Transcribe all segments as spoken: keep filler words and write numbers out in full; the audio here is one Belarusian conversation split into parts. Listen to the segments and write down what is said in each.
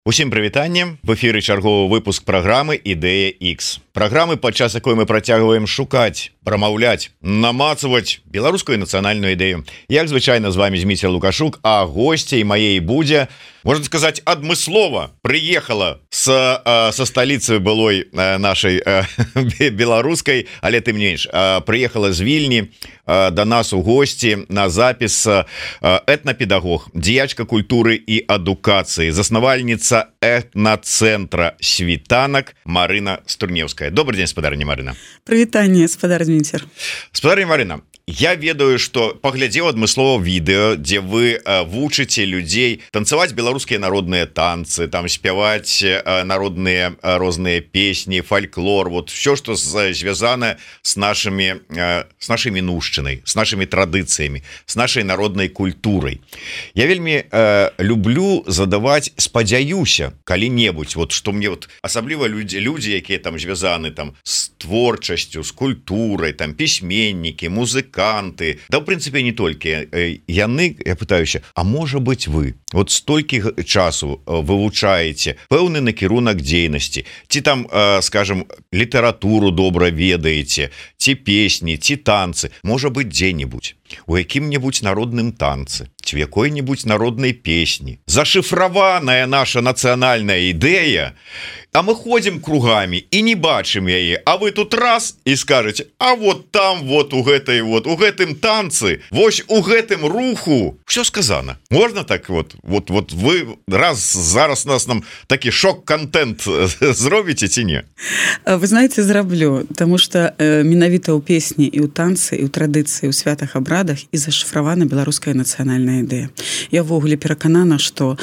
Усім прывітанне, в эфіры чарговы выпуск праграмы Ідэя Х. Праграмы, падчас якой мы працягваем шукаць, прамаўляць, намацаваць беларускую нацыянальную ідэю. Як звычайна з вами Зміцер Лукашук, а госцей маей будзе, можна сказаць, адмыслова прыехала с, со сталіцы былой нашай беларускай, але тым не менш, прыехала з Вільні до нас у госці на запіс этнапедагог, дзеячка культуры і адукацыі, заснавальніца этнацэнтра «Світанак» Марына Струневская. Добрый день, спадарня Марына. Прывітанне, спадар Зміцер. Спадарня Марына, я ведаю, что паглядзеў адмыслова відэо, дзе вы э, вучыце людзей танцаваць беларускія народныя танцы, там спяваць э, народныя э, розныя песні, фальклор, вот все, что звязано с нашими э, с нашей мінушчынай, с нашими традыцыямі, с нашей народнай культурай. Я вельмі э, люблю задаваць, спадзяюся, калі-небудзь, вот что мне вот асабліва людзі, людзі, якія там звязаны там с творчасцю, с культурай, там пісьменнікі, музыканты, да, в принципе, не толькі яны, я пытаюся, а можа быть вы вот столькі часу вывучаеце пэўны накірунак дзейнасці, ці там, скажем, літаратуру добра ведаеце, ці песні, ці танцы, можа быть, дзе-нибудь у якім-небудзь народным танцы, ці в якой-нибудь народнай песні зашифраваная наша нацыянальная ідэя, а мы ходим кругами и не бачым яе, а вы тут раз и скажете, а вот там вот у гэтай вот у гэтым танцы, вось у гэтым руху все сказано. Можно так вот вот вот вы раз зараз нас нам такі шок-контент зробіце ці не? Вы знаете, зраблю, потому что э, менавіта ў песні і ў танцы і ў традыцыі ў святах абрадах і зашифравана беларуская нацыянальная ідэя. Я ввогуле пераканана, што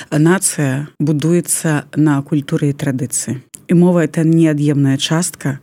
нацыя будуецца на культуры і традыцыі. І мова — это неад'емная частка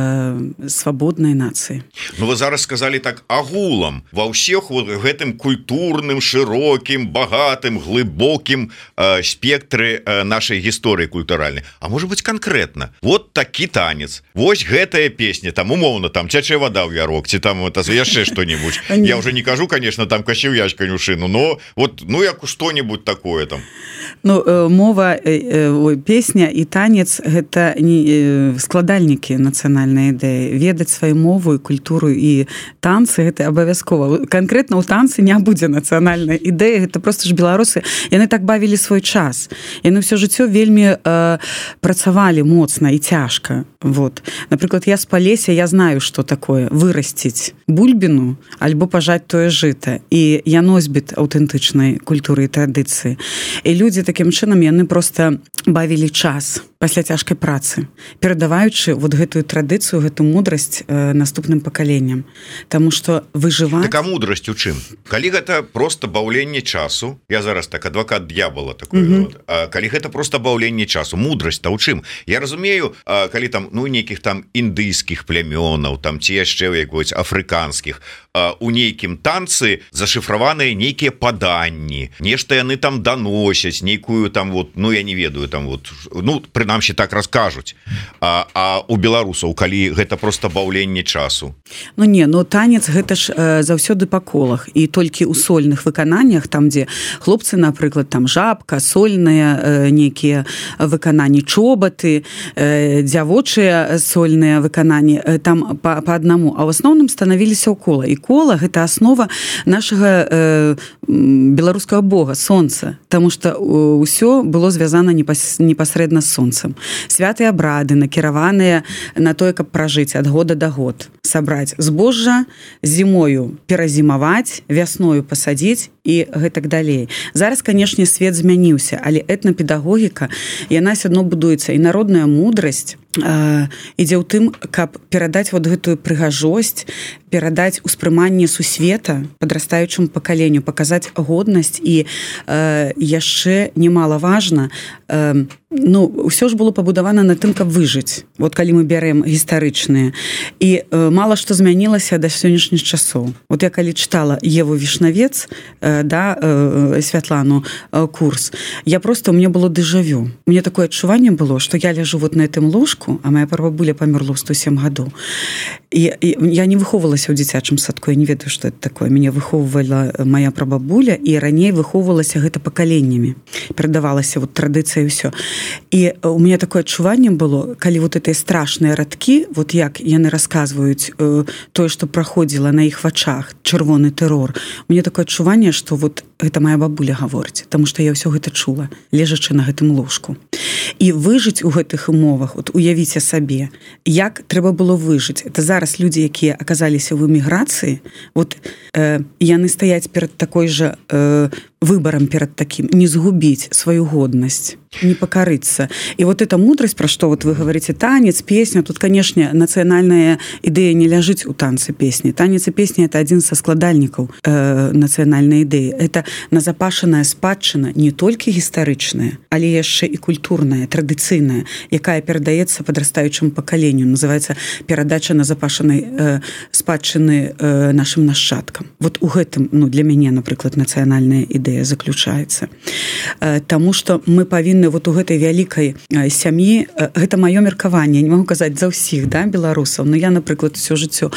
э, свабоднай нацыі. Ну вы зараз сказали так агулам ва ўсіх вот гэтым культурным, шырокім, багатым, глыбокім э, спектры э, нашай гісторыі культуральнай. А может быть конкретно вот такі танец, вось гэтая песня, там умоўна там цячэ вада ў ярок, ці там это яшчэ што-нибудь. Я уже не кажу, конечно, там касіў ячканюшыну, но вот ну як што-нибудь такое там. Ну э, мова, э, э, песня і танец — гэта не складальнікі нацыянальнай ідэі. Ведаць сваю мову і культуру і танцы — гэта абавязкова. Канкрэтна ў танцы не будзе нацыянальнай ідэі, гэта просто ж беларусы, яны так бавілі свой час. Яны ўсё жыццё вельмі э, працавалі моцна і цяжка. Вот. Напрыклад, я з Палеся, я знаю, што такое вырасціць бульбіну альбо пажаць тое жыта. І я носьбіт аўтэнтычнай культуры і традыцыі. І людзі такім чынам яны просто бавілі час пасля цяжкай працы, перадаваючы вот гэтую традыцыю, гэту мудрасць э, наступным пакаленням. Таму што выжываць... Так а мудрасць у чым? Калі гэта просто баўленне часу, я зараз так адвакат д'ябала такой, mm-hmm. вот, а калі гэта просто баўленне часу, мудрасць-то ў чым? Я разумею, а, калі там ну нейкіх там індыйскіх плямёнаў, там ці яшчэ якогось афрыканскіх, а, у нейкім танцы зашифраваныя нейкія паданні, нешта яны там даносяць, нейкую там вот, ну я не ведаю, там вот, ну прынамсі так раскажуць. А, а у беларусаў калі гэта просто баўленне часу? Ну не, ну танец гэта ж э, заўсёды па колах, і толькі ў сольных выкананнях, там дзе хлопцы, напрыклад, там жабка, сольныя э, нейкія выкананні, чобаты, э, дзявочыя сольныя выкананні, э, там па, па аднаму, а ў асноўным станавіліся ў кола. І кола — гэта аснова нашага э, беларускага бога, сонца, таму што ўсё было звязана непас, непасрэдна з сонцам. Святыя абрады накіраваныя на тое, каб пражыць ад года да год, сабраць збожжа, зімою перазімаваць, вясною пасадзіць і гэтак далей. Зараз, канешне, свет змяніўся, але этнапедагогіка, яна ўсё адно будуецца, і народная мудрасць э, ідзе ў тым, каб перадаць вот гэтую прыгажосць, перадаць успрыманне сусвета падрастаючаму пакаленню, паказаць годнасць і э, яшчэ немалаважна, э, ну, ўсё ж было пабудавана на тым, каб выжыць. Вот калі мы бярэм гістарычныя. І э, мала што змянілася да сённяшніх часоў. Вот я калі чытала Еву Вішнавец, э, да, э, Святлану э, курс, я просто, у меня было дэжавю. У меня такое адчуванне было, што я ляжу вот на гэтым ложку, ложку, а моя прабабуля памерла ў сто сем гадоў. І, і я не выхоўвалася ў дзіцячым садку, я не ведаю, што это такое. Мяне выхоўвала моя прабабуля, і раней выхоўвалася гэта пакаленнямі. Перадавалася вот традыцыя і ўсё. І у мяне такое адчуванне было, калі вот гэтыя страшныя радкі, вот як яны расказваюць э, тое, што праходзіла на іх вачах, чырвоны тэрор, у мяне такое адчуванне, што вот гэта моя бабуля гаворыць, таму што я ўсё гэта чула, лежачы на гэтым ложку. І выжыць у гэтых умовах, от уявіце сабе, як трэба было выжыць. Это зараз людзі, якія аказаліся ў эміграцыі, вот э, яны стаяць перад такой жа э, выбором перед таким, не сгубить свою годность, не покориться. И вот эта мудрость, про что вот вы говорите, танец, песня, тут, конечно, национальная идея не ляжит у танца песни. Танец и песня – это один со складальников э, национальной идеи. Это назапашаная спадчына не только историчная, але яшчэ и культурная, традиционная, якая передаецца подрастаючему поколению. Называется передача назапашанай э, спадчыны э, нашим нашчадкам. Вот у гэтым, ну, для мяне, напрыклад, национальная идея заключаецца. Таму што мы павінны вот у гэтай вялікай сям'і, гэта маё меркаванне, не магу казаць за ўсіх, да, беларусаў, но я, напрыклад, усё жыццё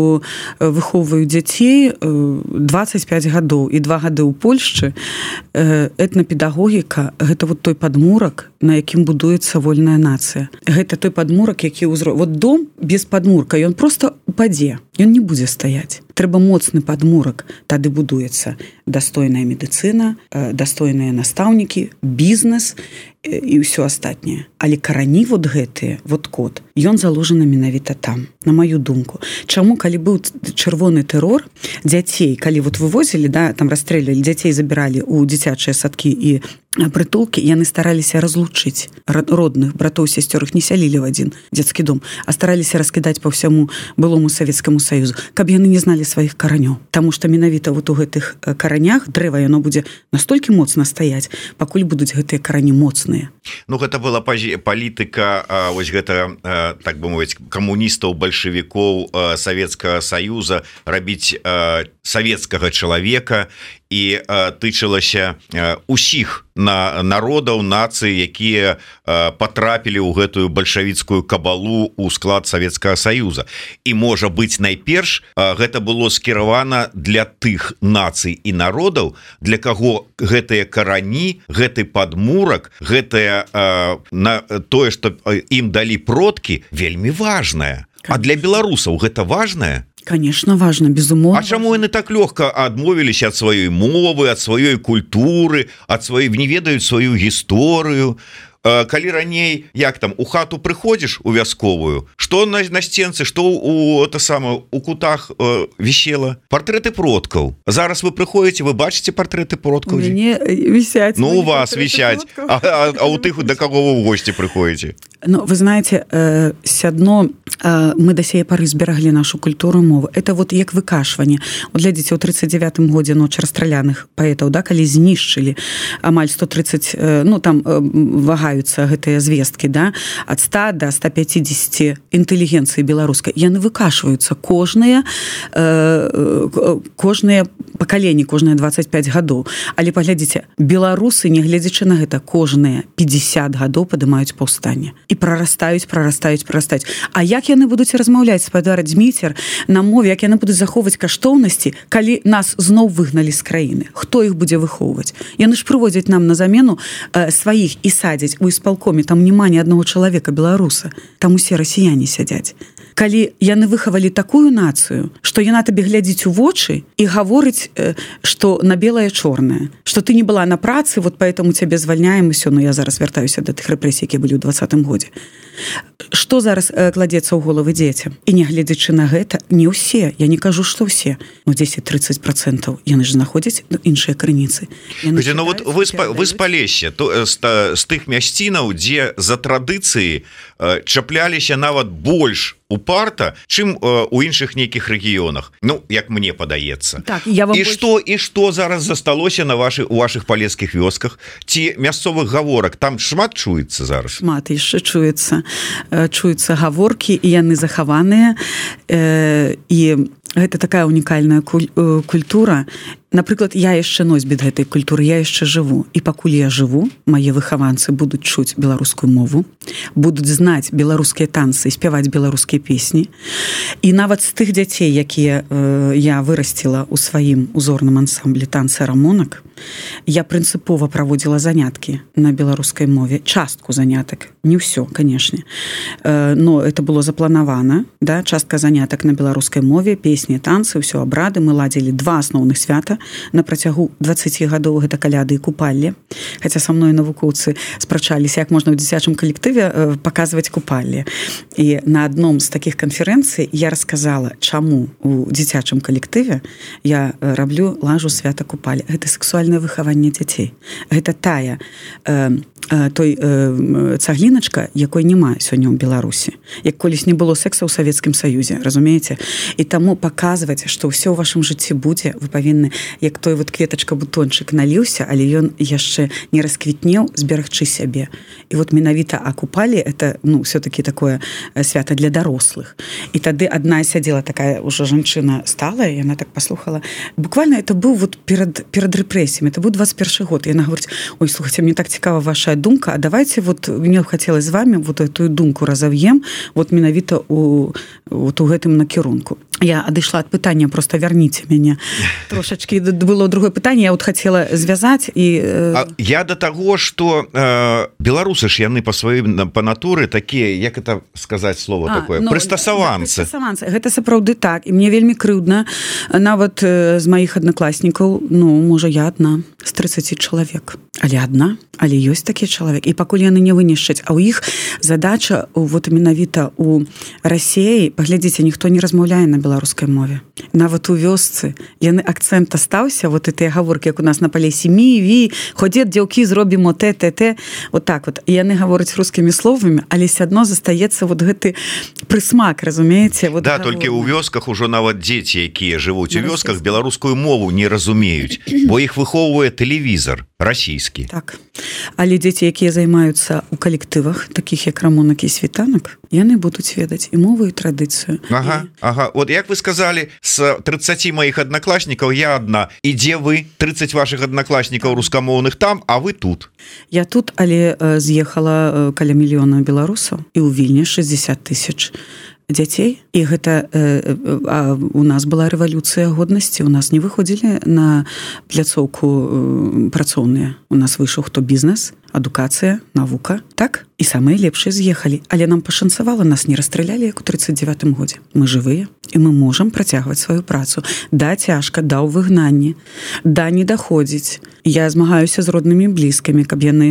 выхоўваю дзяцей дваццаць пяць гадоў і два гады ў Польшчы. Этнапедагогіка – гэта вот той падмурак, на якім будуецца вольная нацыя. Гэта той падмурак, які ўзро... Вот дом без падмурка, ён просто упадзе, ён не будзе стаяць. Трэба моцны падмурак, тады будуецца дастойная медыцына, дастойныя настаўнікі, бізнес і ўсё астатняе. Але карані вот гэтыя, вот код, ён заложаны менавіта там, на маю думку. Чаму, калі быў чырвоны тэрор, дзяцей, калі вот вывозілі, да, там расстрэльвалі, дзяцей забіралі ў дзіцячыя садкі і прытулкі, яны стараліся разлучыць родных братоў, сясцёр, іх не сялілі в адзін дзецкі дом, а стараліся раскідаць па ўсяму былому Савецкаму Саюзу, каб яны не зналі сваіх каранёў. Таму што менавіта вот у гэтых каранях дрэва яно будзе настолькі моцна стаяць, пакуль будуць гэтыя карані моцныя. Ну, гэта была палітыка, вось гэта, так бы мовіць, камуністаў, бальшавікоў Савецкага Саюза рабіць савецкага чалавека, і тычылася усіх на народаў, нацый, якія патрапілі ў гэтую бальшавіцкую кабалу ў склад Савецкага Саюза. І, можа быць, найперш гэта было скіравана для тых нацый і народаў, для каго гэтыя карані, гэты падмурак, гэтае на тое, што ім далі продкі, вельмі важнае. А для беларусаў гэта важнае? Конечно, важно, безумоўна. А чаму яны так лёгка адмовіліся ад сваёй мовы, ад сваёй культуры, ад сваёй, не ведаюць сваю гісторыю? Калі раней, як там, у хату прыходзіш у вясковую, што на, на сценцы, што у, это самое, у кутах э, вісела? Партрэты продкаў. Зараз вы прыходзіце, вы бачыце партрэты продкаў? У мяне вісяць. Ну, у вас вісяць. А, а, а у тых, да каго вы ў госці прыходзіце? Ну, вы знаете, э, сядно э, мы да сяе пары збераглі нашу культуру, мову. Это вот як выкашванне. Вот глядзіце, у тридцать девятым годзе ноч расстраляных паэтаў, да, калі знішчылі амаль сто тридцать, э, ну, там э, вагаюцца гэтыя звесткі, да, ад ста до ста пятидесяти інтэлігенцыі беларускай. Яны выкашваюцца кожныя, э, кожныя пакаленні, кожныя двадцать пять гадоў. Але паглядзіце, беларусы, не гледзячы на гэта, кожныя пятьдесят гадоў падымаюць паўстанне. І прарастаюць, прарастаюць, прарастаюць. А як яны будуць размаўляць, спадараць Зміцер, на мове, як яны будуць захоўваць каштоўнасці, калі нас зноў выгналі з краіны? Хто іх будзе выхоўваць? Яны ж прыводзяць нам на замену э, сваіх і садзяць у ісполкоме, там няма ні аднаго чалавека беларуса, там усе расіяне сядзяць. Калі яны выхавалі такую нацыю, што яна табе глядзіць у вочы і гаворыць, што на белае чорнае, што ты не была на працы, вот поэтому цябе звальняем, і ўсё, ну я зараз вяртаюся да тых рэпрэсій, якія былі ў двадцатым годзе. Што зараз кладзецца ў головы дзецям? І не гледзячы на гэта, не ўсе, я не кажу, што ўсе, ну десять-тридцать процентов яны ж знаходзяць іншыя крыніцы. Ну вот вы, вы з Палесся, то, з, з тых мясцінаў, дзе за традыцыі чапляліся нават больш упарта, чым э, у іншых нейкіх рэгіёнах. Ну, як мне падаецца. Так, я вам і больш... што і што зараз засталося на вашы, у вашых палескіх вёсках? Ці мясцовых гаворак там шмат чуецца зараз? Шмат яшчэ чуецца. Чуюцца гаворкі, і яны захаваныя. Э, і гэта такая унікальная культура. напрыклад, я яшчэ носьбіт гэтай культуры, я яшчэ жыву, і пакуль я жыву, мае выхаванцы будуць чуць беларускую мову, будуць знаць беларускія танцы, спяваць беларускія песні. І нават з тых дзяцей, якія э, я вырасціла ў сваім узорным ансамблі танцы рамонак, я прынцыпова праводзіла заняткі на беларускай мове, частку занятак, не ўсё, канешне. Э, но это было запланавана, да, частка занятак на беларускай мове, песні, танцы, ўсё абрады. Мы ладзілі два асноўных свята на працягу дваццаць гадоў, гэта каляды і купаллі. Хаця са мной навукоўцы спрачаліся, як можна ў дзіцячым калектыве э, паказваць купаллі. І на адном з такіх канферэнцый я расказала, чаму у дзіцячым калектыве я раблю лажу свята купаллі. Гэта сексуальнае выхаванне дзяцей. Гэта тая э, э, той э, цагліначка, якой няма сёння ў Беларусі. Як колісь не было секса ў Савецкім Саюзе, разумееце? І таму паказваць, што ўсё ў вашым жыцці будзе, вы павінны, як той вот кветачка-бутончык наліўся, але ён яшчэ не расквітнеў, зберагчы сябе. І вот менавіта акупалі, это, ну, все-таки такое свята для дарослых. І тады адна сядзела такая ўжо жанчына сталая, яна так паслухала. Буквально это быў вот перад, перад рэпрэсіямі, это быў двадцать первый год. І яна говорить: ой, слухайте, мне так цікава ваша думка, а давайте вот, мне хотелось з вами вот эту думку разовьем, вот менавіта у, вот у гэтым накірунку. Я адышла ад пытання, просто вярніце мяне трошачки. Было другое пытанне, я вот хотела звязаць і э... я до таго, что э, беларусы ж яны по сваім по натуры такія, як это сказаць слово а, такое, ну, прыстасаванцы. Да, гэта сапраўды так, і мне вельмі крыўдна, нават э, з маіх аднакласнікаў, ну можа я адна з тридцати чалавек, але адна, але ёсць такі чалавек, і пакуль яны не вынішчаць, а ў іх задача вот менавіта у Расіі, паглядзіце, ніхто не размаўляе на беларускай мове. Нават у вёсцы яны акцэнт астаўся, вот гэтыя гаворкі, як у нас на палесе мі, ві, ходзет дзеўкі, зробім те, те, те, вот так вот. І яны гавораць рускімі словамі, але все адно застаецца вот гэты прысмак, разумееце? Вот да, толькі ў вёсках ужо нават дзеці, якія жывуць у вёсках, беларускую мову не разумеюць, бо іх выхоўвае тэлевізор расійскі. Так. Але дзеці, якія займаюцца ў калектывах, такіх як рамонак і світанак, яны будуць ведаць і мову, і традыцыю. Ага, і... ага. Вот як вы сказали, з тридцати моих одноклассников я одна. І дзе вы? тридцать ваших одноклассников рускамоўных там, а вы тут? Я тут, але э, з'ехала э, каля мільёна беларусаў, і ў Вільні шестьдесят тысяч дзяцей. І гэта э, э, у нас была рэвалюцыя годнасці, у нас не выходзілі на пляцоўку э, працоўныя. У нас выйшаў хто бізнес, адукацыя, навука, так? І самыя лепшыя з'ехалі, але нам пашанцавала, нас не расстралялі, як у тридцать девятым годзе. Мы жывыя, і мы можам працягваць сваю працу. Да, цяжка, да, ў выгнанні, да, не даходзіць. Я змагаюся з роднымі блізкамі, каб яны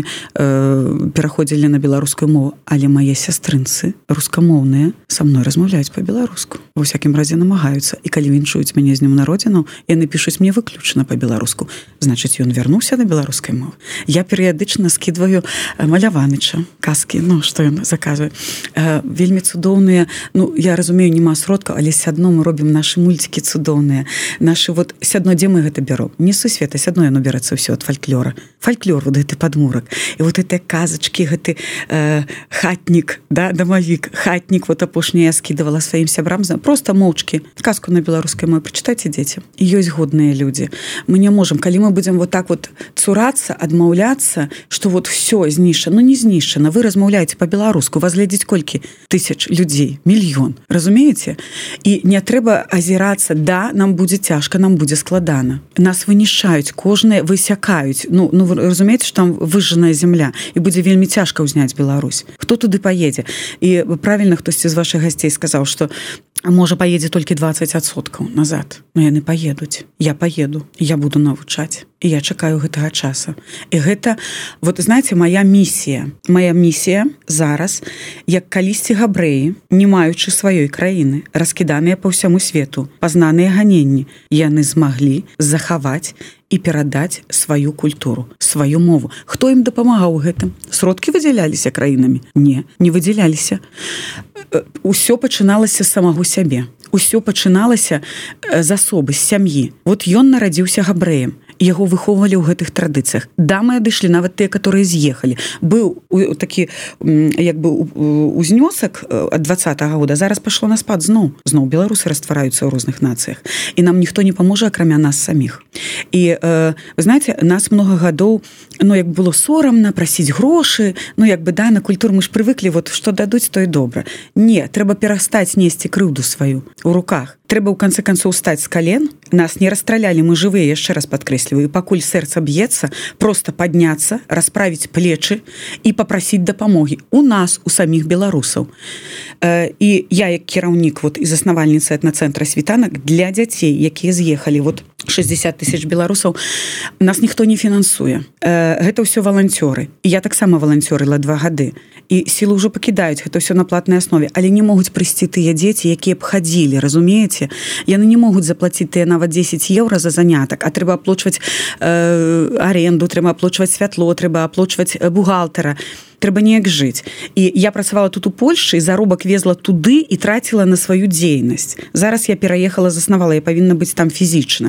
э, пераходзілі на беларускую мову, але мае сястрынцы, рускамоўныя, са мной размаўляюць па-беларуску. Ва ўсякім разе намагаюцца. І калі віншуюць мяне з днём народзінаў, яны пішуць мне выключна па-беларуску. Значыць, ён вярнуўся да беларускай мовы. Я перыядычна скідваю Маляваныча, казкі, ну, што ён заказвае. Э, вельмі цудоўныя, ну, я разумею, нема сродкаў, але сядно мы робім нашы мульцікі цудоўныя. Нашы, вот, сядно, дзе мы гэта бяром? Не сусвета, сядно яно бярэцца ўсё ад фальклора. Фальклор, вот гэты падмурак. І вот гэтыя казачкі, гэты э, хатнік, да, дамавік, хатнік, вот апошняя я скідавала сваім сябрам, просто моўчкі. Казку на беларускай мове прачытайце, дзеці. І ёсць годныя людзі. Мы не можам, калі мы будзем вот так вот цурацца, адмаўляцца, што вот всё знішчана, ну не знішчана, вы размаўляеце па-беларуску, вас глядзіць колькі тысяч людзей, мільён, разумееце? І не трэба азірацца, да, нам будзе цяжка, нам будзе складана. Нас вынішчаюць, кожныя высякаюць. Ну, ну вы разумееце, што там выжжаная земля, і будзе вельмі цяжка ўзняць Беларусь. Хто туды паедзе? І правільна хтосьці з вашых гасцей сказаў, што можа паедзе толькі двадцать адсоткаў назад. Но яны паедуць. Я паеду, я буду навучаць. І я чакаю гэтага часа. І гэта, вот, знаете, моя місія. Моя місія зараз, як калісьці габрэі, не маючы сваёй краіны, раскіданыя па ўсяму свету, пазнаныя ганенні, яны змаглі захаваць і перадаць сваю культуру, сваю мову. Хто ім дапамагаў у гэтым? Сродкі выдзяляліся краінамі? Не, не выдзяляліся. Усё пачыналася з самого сябе. Усё пачыналася з асобы, з сям'і. Вот ён нарадзіўся габрэем. яго выхоўвалі ў гэтых традыцыях. Дамы адышлі, нават тыя, которые з'ехалі. Быў такі як бы узнёсак ад двадцатага года, зараз пашло на спад зноў. Зноў беларусы раствараюцца ў розных нацыях. І нам ніхто не паможа, акрамя нас саміх. І э, вы знаете, нас много гадоў, ну як было сорамна прасіць грошы, ну як бы да, на культуру мы ж прывыклі, вот што дадуць, то і добра. Не, трэба перастаць несці крыўду сваю у руках. Трэба ў канцы канцоў стаць з кален. Нас не расстралялі, мы жывыя, яшчэ раз падкрэсліваю. І пакуль сэрца б'ецца, просто падняцца, расправіць плечы і папрасіць дапамогі у нас, у саміх беларусаў. Э, і я як кіраўнік вот, і заснавальніца этнацэнтра «Світанак» для дзяцей, якія з'ехалі, вот шестьдесят тысяч беларусаў, нас ніхто не фінансуе. Э, гэта ўсё валанцёры. І я таксама валанцёрыла два гады. І сілы ўжо пакідаюць, гэта ўсё на платнай аснове, але не могуць прыйсці тыя дзеці, якія б хадзілі, разумееце? Яны не могуць заплаціць тыя нават дзесяць еўра за занятак, а трэба аплочваць э, аренду, трэба аплочваць святло, трэба аплочваць бухгалтара. Трэба неяк жыць. І я працавала тут у Польшчы, і заробак везла туды і траціла на сваю дзейнасць. Зараз я пераехала, заснавала, я павінна быць там фізічна.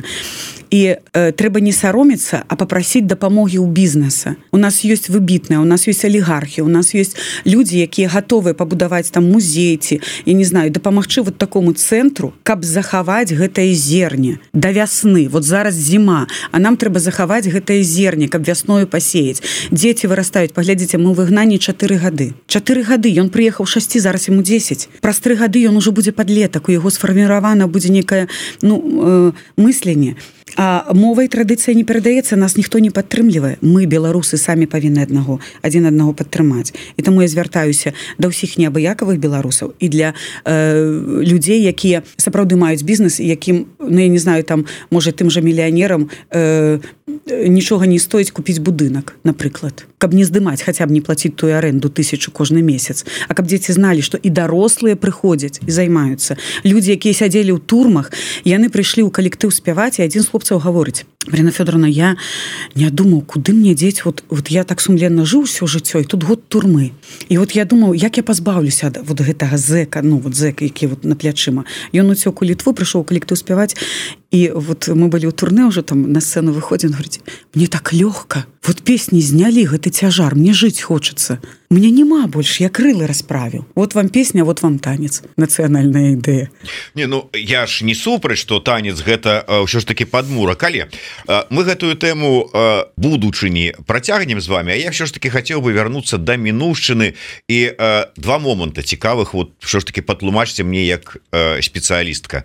І э, трэба не саромецца, а папрасіць дапамогі ў бізнеса. У нас ёсць выбітныя, у нас ёсць алігархі, у нас ёсць людзі, якія гатовыя пабудаваць там музейці, я не знаю, дапамагчы вот такому цэнтру, каб захаваць гэтае зерне да вясны. Вот зараз зіма, а нам трэба захаваць гэтае зерне, каб вясною пасеяць. Дзеці вырастаюць, паглядзіце, мы выгнанні чатыры гады. чатыры гады, ён прыехаў шасці, зараз яму дзесяць. Праз тры гады ён ужо будзе падлетак, у яго сфарміравана будзе некае, ну, э, мысленне. А мова і традыцыя не перадаецца, нас ніхто не падтрымлівае. Мы, беларусы, самі павінны аднаго, адзін аднаго падтрымаць. І таму я звяртаюся да ўсіх неабыякавых беларусаў і для э, людзей, якія сапраўды маюць бізнес, якім, ну, я не знаю, там, можа, тым жа мільянерам э, нічога не стоіць купіць будынак, напрыклад. Каб не здымаць, хаця б не плаціць тую аренду тысячу кожны месяц. А каб дзеці зналі, што і дарослыя прыходзяць і займаюцца. Людзі, якія сядзелі ў турмах, яны прыйшлі ў калектыў спяваць, і адзін з хлопцаў гаворыць: Марина Фёдоровна, я не думаў, куды мне дзець, вот, вот я так сумленна жыў усё жыццё, і тут год турмы. І вот я думаў, як я пазбаўлюся ад вот гэтага зэка, ну вот зэк, які вот на плячыма. Ён уцёк у Літву, прыйшоў у калектыў спяваць, і вот мы былі ў турне, ўжо там на сцэну выходзім, говорить, мне так лёгка, вот песні знялі гэты цяжар, мне жыць хочацца. Мне няма больш, я крылы расправіў. Вот вам песня, вот вам танец. Нацыянальная ідэя. Не, ну я ж не супраць, што танец гэта ўсё ж таки падмурак, але мы гэтую тэму будучыні працягнем з вами, а я ўсё ж таки хацеў бы вярнуцца да мінуўшчыны і два моманта цікавых, вот ўсё ж таки патлумачце мне як спецыялістка.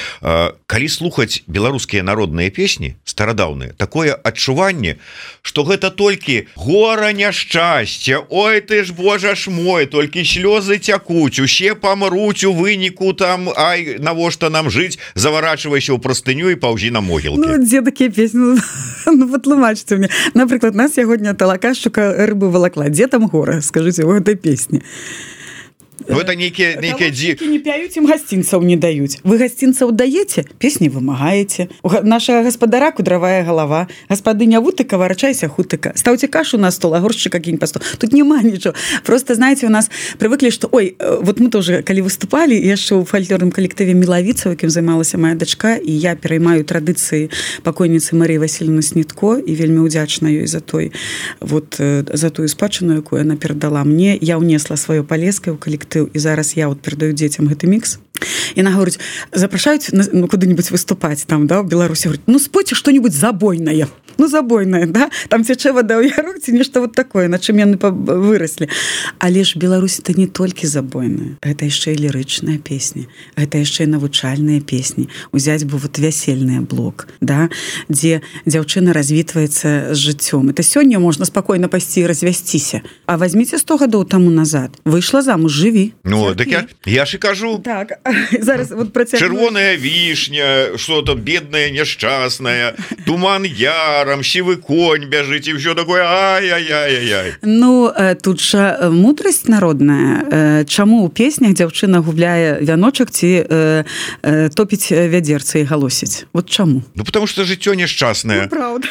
Калі слухаць беларускія народныя песні старадаўныя, такое адчуванне, што гэта толькі гора няшчасце, ой ты ж божа ж мой, толькі слёзы цякуць, усе памруць у выніку там, ай навошта нам жыць, заварачвайся ў прастыню і паўзі на могілкі. Ну, дзе такія песні, ну патлумачце мне. Напрыклад, нас сягоння талакашчука рыбы валакла. Дзе там гора, скажыце, у гэтай песні? Ну, это нейкія нейкія дzi... не пяюць, ім гасцінцаў не даюць. Вы гасцінцаў даеце, песні вымагаеце. Наша гаспадара кудравая галава, гаспадыня вутыка, варачайся хутыка. Стаўце кашу на стол, а горшчыка кінь па стол. Тут няма нічого. Просто, знаете, у нас привыкли, что, ой, вот мы тоже, калі выступали, яшчэ ў фальклорным калектыве Мілавіца, якім займалася моя дачка, і я пераймаю традыцыі пакойніцы Марыі Васильевны Снітко, і вельмі ўдзячна ёй за той, вот, за тую спадчыну, якую яна перадала мне. Я ўнесла сваё палескае ў калектыў, і зараз я вот перадаю дзецям гэты мікс. Яна говорить, запрашаюць ну, куды-нибудь выступаць там, да, в Беларусі, говорит, ну спойце что-нибудь забойнае, ну забойнае, да, там цячэ вада ў ярок, ці нешта вот такое, на чым яны выраслі. Але ж Беларусь это не толькі забойная, гэта яшчэ і лірычная песня, гэта яшчэ і навучальныя песні. Узяць бы вот вясельны блок, да, дзе дзяўчына развітваецца з жыццём. Это сёння можна спакойна пайсці і развясціся. А возьмите сто гадоў таму назад, выйшла замуж, жыві. Ну, так я, я ж і кажу. Так, зараз вот працягну. Чырвоная вішня, что-то бедная, няшчасная, туман ярам, сівы конь бяжыць, і ўсё такое, ай-яй-яй-яй. Ну, тут жа мудрасць народная. Чаму ў песнях дзяўчына губляе вяночак ці э, э, топіць вядзерцы і галосіць? Вот чаму? Ну, потому что жыццё няшчаснае. Ну, правда.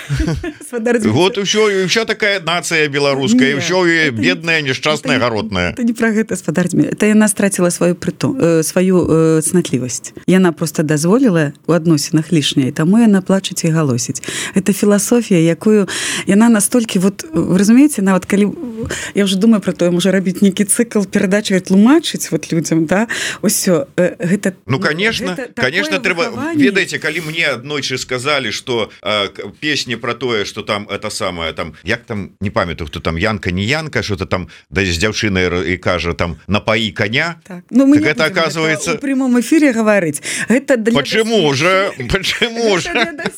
Вот ўсё, ўся такая нацыя беларуская, ўсё бедная, няшчасная, гаротная. Это не про гэта, спадар Дзмір. Это яна страціла сваю прыту, э, сваю э, цнатлівасць. Яна просто дазволіла у адносінах лішняе, таму яна плачыць і галосіць. Это філасофія філасофія, якую яна настолькі вот вы разумееце, нават калі я уже думаю про тое, можа рабіць нейкі цыкл перадачы тлумачыць вот людзям, да, усё гэта ну конечно гэта конечно трэба выхаванне. Ведаеце, калі мне аднойчы сказалі, что э, песні про тое, что там это самое там як там не памятаю, хто там Янка не Янка, что-то там да з дзяўчынай і кажа там напаі коня, так. Ну, мы так это оказывается в прямом эфире говорить. Это для почему же почему же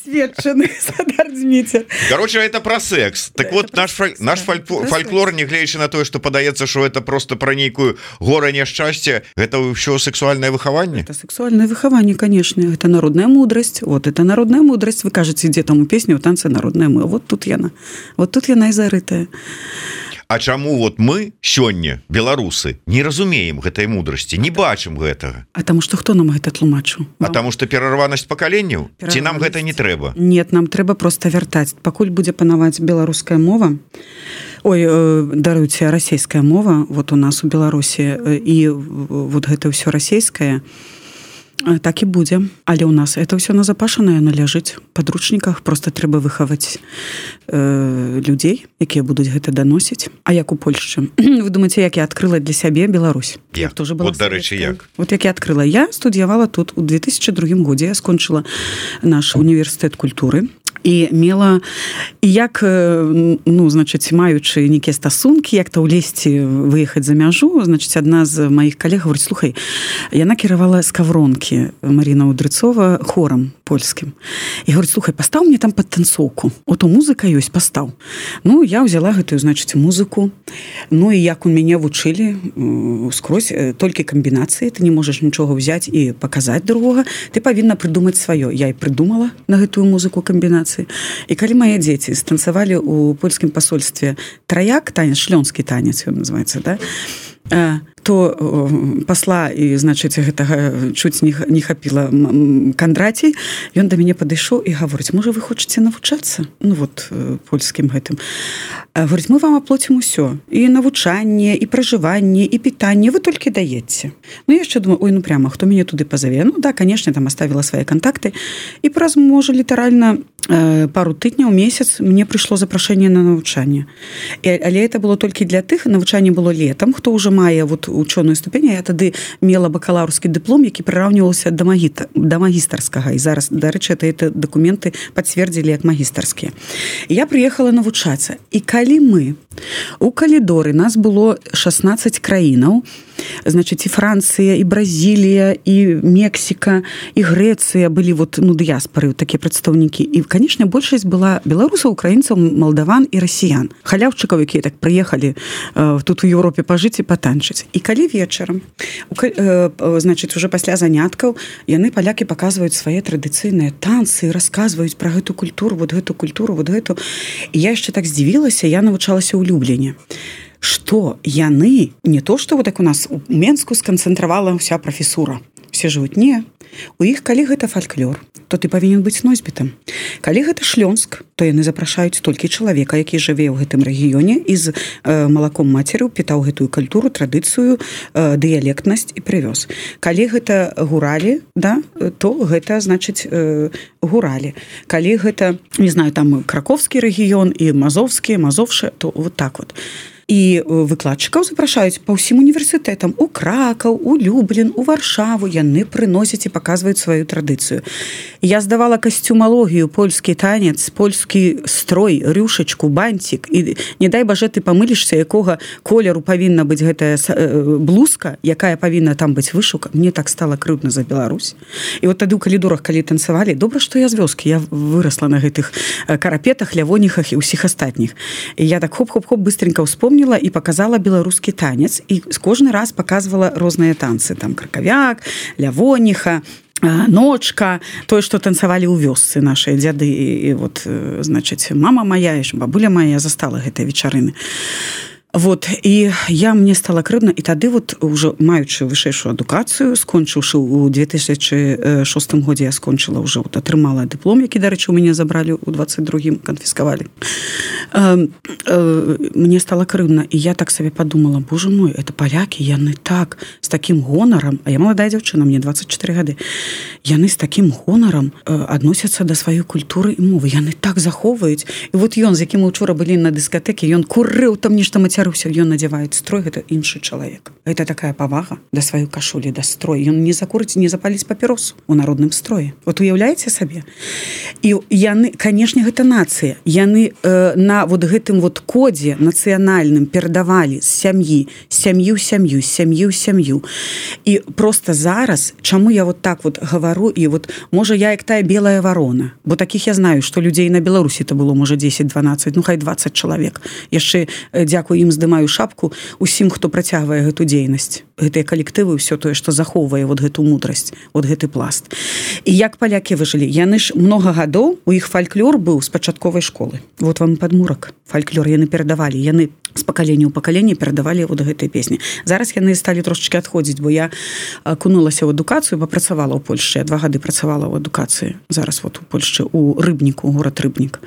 короче это про секс так да, вот наш фоль... наш фольклор, фольклор не глядячи на то, что подается, что это просто про нейкую горе няшчасце, это еще сексуальное выхаванне, это сексуальное выхаванне, конечно, это народная мудрость, вот это народная мудрость, вы кажете, где там у песни у танца народная мы, вот тут яна вот тут яна и зарытая. А чаму вот мы сёння беларусы не разумеем гэтай мудрасці, не бачым гэтага? А таму што хто нам гэта тлумачыў? А таму што перарванасць пакаленняў? Ці нам гэта не трэба? Нет, нам трэба проста вяртаць. Пакуль будзе панаваць беларуская мова, ой, даруйце, расійская мова, вот у нас у Беларусі, і вот гэта ўсё расійскае, так і будзе, але ў нас это ўсё назапашанае, належыць падручніках, просто трэба выхаваць э, людзей, якія будуць гэта даносіць. А як у Польшчы? Вы думаеце, як я адкрыла для сябе Беларусь? Я, тоже была вот, дарэчы, як? Вот як я адкрыла. Я студыявала тут у две тысячи другом годзе, я скончыла наш універсітэт культуры, і мела і як ну значыць маючы нейкія стасункі як-то ўлезці выехаць за мяжу, значыць адна з маіх калег говорить, слухай, яна кіравала Скавронкі Марина Удрыцова хорам польскім і говорит, слухай, пастаў мне там падтанцоўку, ото музыка ёсць, пастаў. Ну я ўзяла гэтую значыць музыку, ну і як у мяне вучылі скрозь толькі камбінацыі, ты не можаш нічога ўзяць і паказаць другога, ты павінна прыдумаць сваё. Я і прыдумала на гэтую музыку камбінацыі. І калі мае дзеці станцавалі ў польскім пасольстве траяк, танец, шлёнскі танец ён называецца, да? То пасла і значыць гэтага чуць не, не хапіла Кандрацій, ён да мяне падышоў і гаворыць, можа вы хочаце навучацца, ну вот польскім гэтым, говорить, мы вам аплоцім усё, і навучанне, і пражыванне, і пітанне, вы толькі даеце. Ну я яшчэ думаю, ой, ну прямо хто мяне туды пазаве? Ну да, конечно, там оставила свае контакты, і праз можа літаральна э, пару тыдняў, месяц мне прыйшло запрашэнне на навучанне. І, але это было толькі для тых, навучанне было летом, хто ўжо мае вот учоную ступень, я тады мела бакалаўрскі дыплом, які прыраўніваўся да, магіта, да магістарскага, і зараз, дарэчы, это, это дакументы пацвердзілі як магістарскія. І я прыехала навучацца, і калі мы у калідоры, нас было шестнадцать краінаў, значыць, і Францыя, і Бразілія, і Мексіка, і Грэцыя былі вот, ну, дыяспары, такія прадстаўнікі. І, канечне, большасць была беларусаў, украінцаў, малдаван і расіян. Халяўчыкаў, якія так прыехалі э, тут у Еўропе пажыць і патанчыць. І калі вечарам, э, значыць, уже пасля заняткаў, яны, палякі, паказваюць свае традыцыйныя танцы, расказваюць пра гэту культуру, вот гэту культуру, вот гэту. І я яшчэ так здзівілася, я навучалася ў Любліне. Что яны, не то, что вот так у нас у Менску сканцэнтравала вся прафесура. Все жывуць, не. У іх, калі гэта фальклор, то ты павінен быць носьбітам. Калі гэта Шлёнск, то яны запрашаюць толькі чалавека, які жыве ў гэтым рэгіёне і з э, малаком мацеры пітаў гэтую культуру, традыцыю, э, дыялектнасць і прывёз. Калі гэта гуралі, да, то гэта, значыць, э, гуралі. Калі гэта, не знаю, там краковскі рэгіён і мазовскі, мазовшы, то вот так вот. І выкладчыкаў запрашаюць па ўсім універсітэтам, у Кракаў, у Люблін, у Варшаву, яны прыносяць і паказваюць сваю традыцыю. Я здавала касцюмалогію, польскі танец, польскі строй, рюшачку, бантик, і не дай бажа ты памылішся, якога колеру павінна быць гэтая блузка, якая павінна там быць вышука. Мне так стала крыўдна за Беларусь. І вот тады ў калідорах, калі танцавалі, добра, што я з вёскі, я вырасла на гэтых карапетах, лявоніхах і ўсіх астатніх. І я так хоп-хоп-хоп быстренько вспомнила і показала беларускі танец, і кожны раз показывала розныя танцы, там кракавяк, лявоніха, ночка, тое, што танцавалі ў вёсцы нашыя дзяды, і, і вот, значыць, мама моя, і бабуля моя застала гэтай вечарыны. Вот і я мне стала крыўдна і тады вот уже маючы вышэйшую адукацыю, скончыўшы у две тысячи шостым годзе я скончыла уже вот атрымала дыплом, які, дарэчы, у мяне забралі у двадцать другім, канфіскавалі. Э, э, мне стала крыўдна, і я так сабе подумала, боже мой, это палякі, яны так з такім гонарам, а я маладая дзяўчына, мне двадцать четыре гады, яны з такім гонарам э, адносяцца да сваёй культуры і мовы, яны так захоўваюць. І вот ён, з якім мы учора былі на дыскатэке, ён курыў там нешта мацярыўся, ён надзявае строй, гэта іншы чалавек. Это такая павага да сваёй кашулі, да строй. Ён не закурыць, не запаліць папіросу у народным строі. Вот уяўляеце сабе? І яны, канешне, гэта нацыя. Яны э, на вот гэтым вот кодзе нацыянальным перадавалі з сям'і, сям'ю, сям'ю, сям'ю, сям'ю. І просто зараз, чаму я вот так вот гавару, і вот, можа, я як тая белая варона, бо такіх я знаю, што людзей на Беларусі это было, можа, десять-дванаццаць, ну, хай двадцать чалавек. Яшчэ, дзякую ім, здымаю шапку усім, хто працягвае гэту дзейнасць. Гэтыя калектывы, ўсё тое, што захоўвае вот гэту мудрасць, вот гэты пласт. І як палякі выжылі? Яны ж много гадоў, у іх фальклор быў з пачатковай школы. Вот вам падмурак. Фальклор яны перадавалі, яны з пакалення ў пакаленне перадавалі вот гэтай песні. Зараз яны сталі трошечки адходзіць, бо я акунулася ў адукацыю, папрацавала ў Польшчы, я два гады працавала ў адукацыі. Зараз вот у Польшчы, у Рыбніку, горад Рыбнік.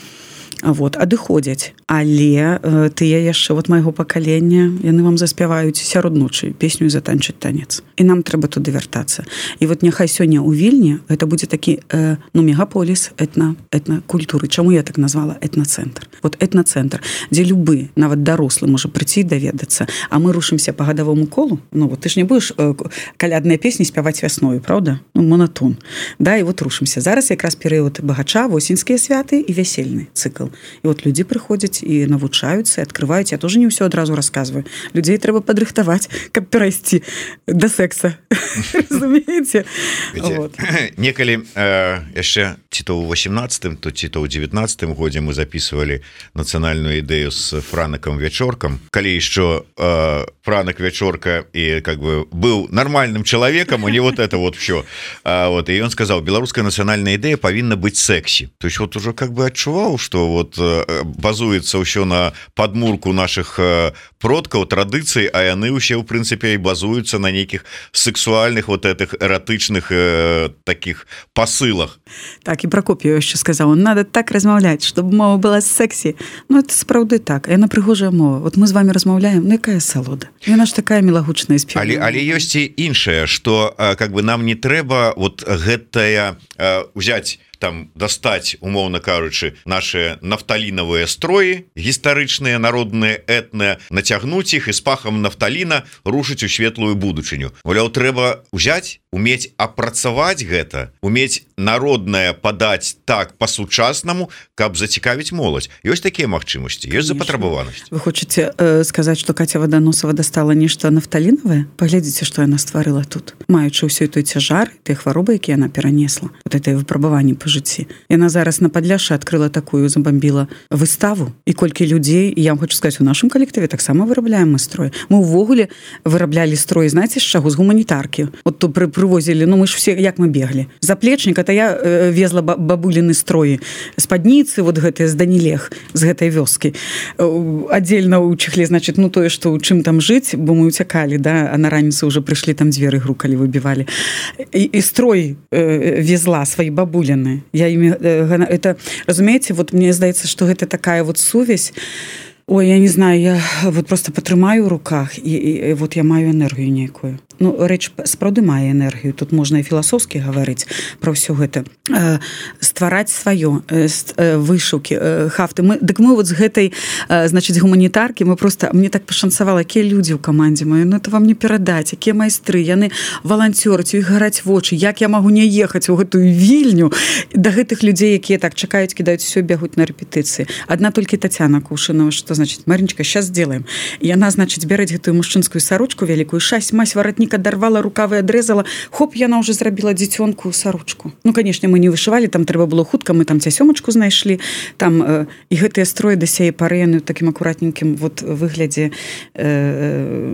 Вот, адыходзяць. Але э, тыя яшчэ вот майго пакалення, яны вам заспяваюць сярод ночы песню і затанчыць танец. І нам трэба туды вяртацца. І вот няхай сёння ў Вільні гэта будзе такі, э, ну, мегаполіс этна, этнакультуры. Чаму я так назвала этнацэнтр? Вот этнацэнтр, дзе любы, нават дарослы можа прыйти і даведацца. А мы рушымся па гадавому колу. Ну, вот ты ж не будеш э, калядныя песні спяваць вясною, правда? Ну, монотон. Да, і вот рушымся. Зараз якраз перыяд багача, восеньскія святы і вясельны цыкл. І от людзі прыходзяць і навучаюцца, і адкрываюць. Я тоже не ўсё адразу расказваю. Людзей трэба падрыхтаваць, каб перайсці да секса. Разумееце? Вот. Некалі э, яшчэ ці то ў восемнадцатым, то ці то ў девятнадцатым годзе мы записывалі нацыянальную ідэю з Франакам Вячоркам. Калі яшчэ э, Франак Вячорка і как бы быў нармальным чалавекам, а не вот это вот всё. А, вот, і ён сказаў, беларуская нацыянальная ідэя павінна быць секси. То есть вот уже как бы адчуваў, што вот базуецца ўсё на падмурку наших продкаў, традыцый, а яны ўсе ў прынцыпе і базуюцца на нейкіх сексуальных вот этих эратычных э, таких посылах. Так, і Прокоп'ев яшчэ сказаў, надо так размаўляць, чтобы мова была секси. Ну, это сапраўды так, яна прыгожая мова. Вот мы з вами размаўляем, ну, якая салода. Яна ж такая мілагучная спева. Але, але ёсць і іншае, што как бы нам не трэба вот гэтая ўзяць там дастаць, умоўна кажучы, наши нафталінавыя строі, гістарычныя, народныя, этныя, нацягнуць іх і з пахам нафталіна рушыць у светлую будучыню. Маўляў, трэба ўзяць, умець апрацаваць гэта, умець народнае падаць так па-сучаснаму, каб зацікавіць моладзь. Ёсць такія магчымасці, ёсць запатрабаванасць. Вы хочаце э, сказаць, што Каця Ваданосава дастала нешта нафталінавае? Паглядзіце, што яна стварыла тут. Маючы ўсё той цяжар, тыя хваробы, якія яна перанесла. Вот это выпрабаванне па жыцці. Яна зараз на Падляшшы адкрыла такую, забамбіла выставу. І колькі людзей, я вам хочу сказаць, у нашым калектыве таксама вырабляем мы строй. Мы ўвогуле выраблялі строй, знаеце, з чаго? З гуманітаркі. От то пры прывозілі, ну мы ж все, як мы беглі. Заплечнік, это я э, везла бабуліны строі. Спадніцы, вот гэтыя з Данілех, з гэтай вёскі. Аддзельна ў чехле, значит, ну тое, што ў чым там жыць, бо мы уцякалі, да, а на раніцу уже прыйшлі, там дзверы грукалі, выбівалі. І, і строй э, везла свае бабуліны. Я ими, э, это, разумеете, вот мне здаецца, што гэта такая вот сувязь. Ой, я не знаю, я вот просто патрымаю ў руках, і, і, і вот я маю энергію нейкую. Ну, рэч сапраўды мае энергію. Тут можна і філасофскі гаварыць пра ўсё гэта. Э, ствараць сваё, э, э, вышыўкі, э, хафты. Мы, дык мы вот з гэтай, э, значыць, гуманітаркі, мы просто, мне так пашанцавала, якія людзі ў камандзе маёй, ну, это вам не перадаць, якія майстры, яны валанцёраць, у іх гараць вочы, як я магу не ехаць у гэтую Вільню да гэтых людзей, якія так чакаюць, кідаюць усё, бягуць на рэпетыцыі. Адна толькі Тацяна Кушынова, што, значит, Мариночка, сейчас сделаем. І яна, значит, бярэць гэтую мужчынскую сарочку вялікую, шась, мась, варатнік адарвала, рукавы адрезала, хоп, яна уже зрабіла дзіцёнку сарочку. Ну, конечно, мы не вышывалі, там трэба было хутка, мы там цясёмачку знайшлі, там э, і гэтыя строі да сяе пары, яны ў такім акуратненькім вот выглядзе э,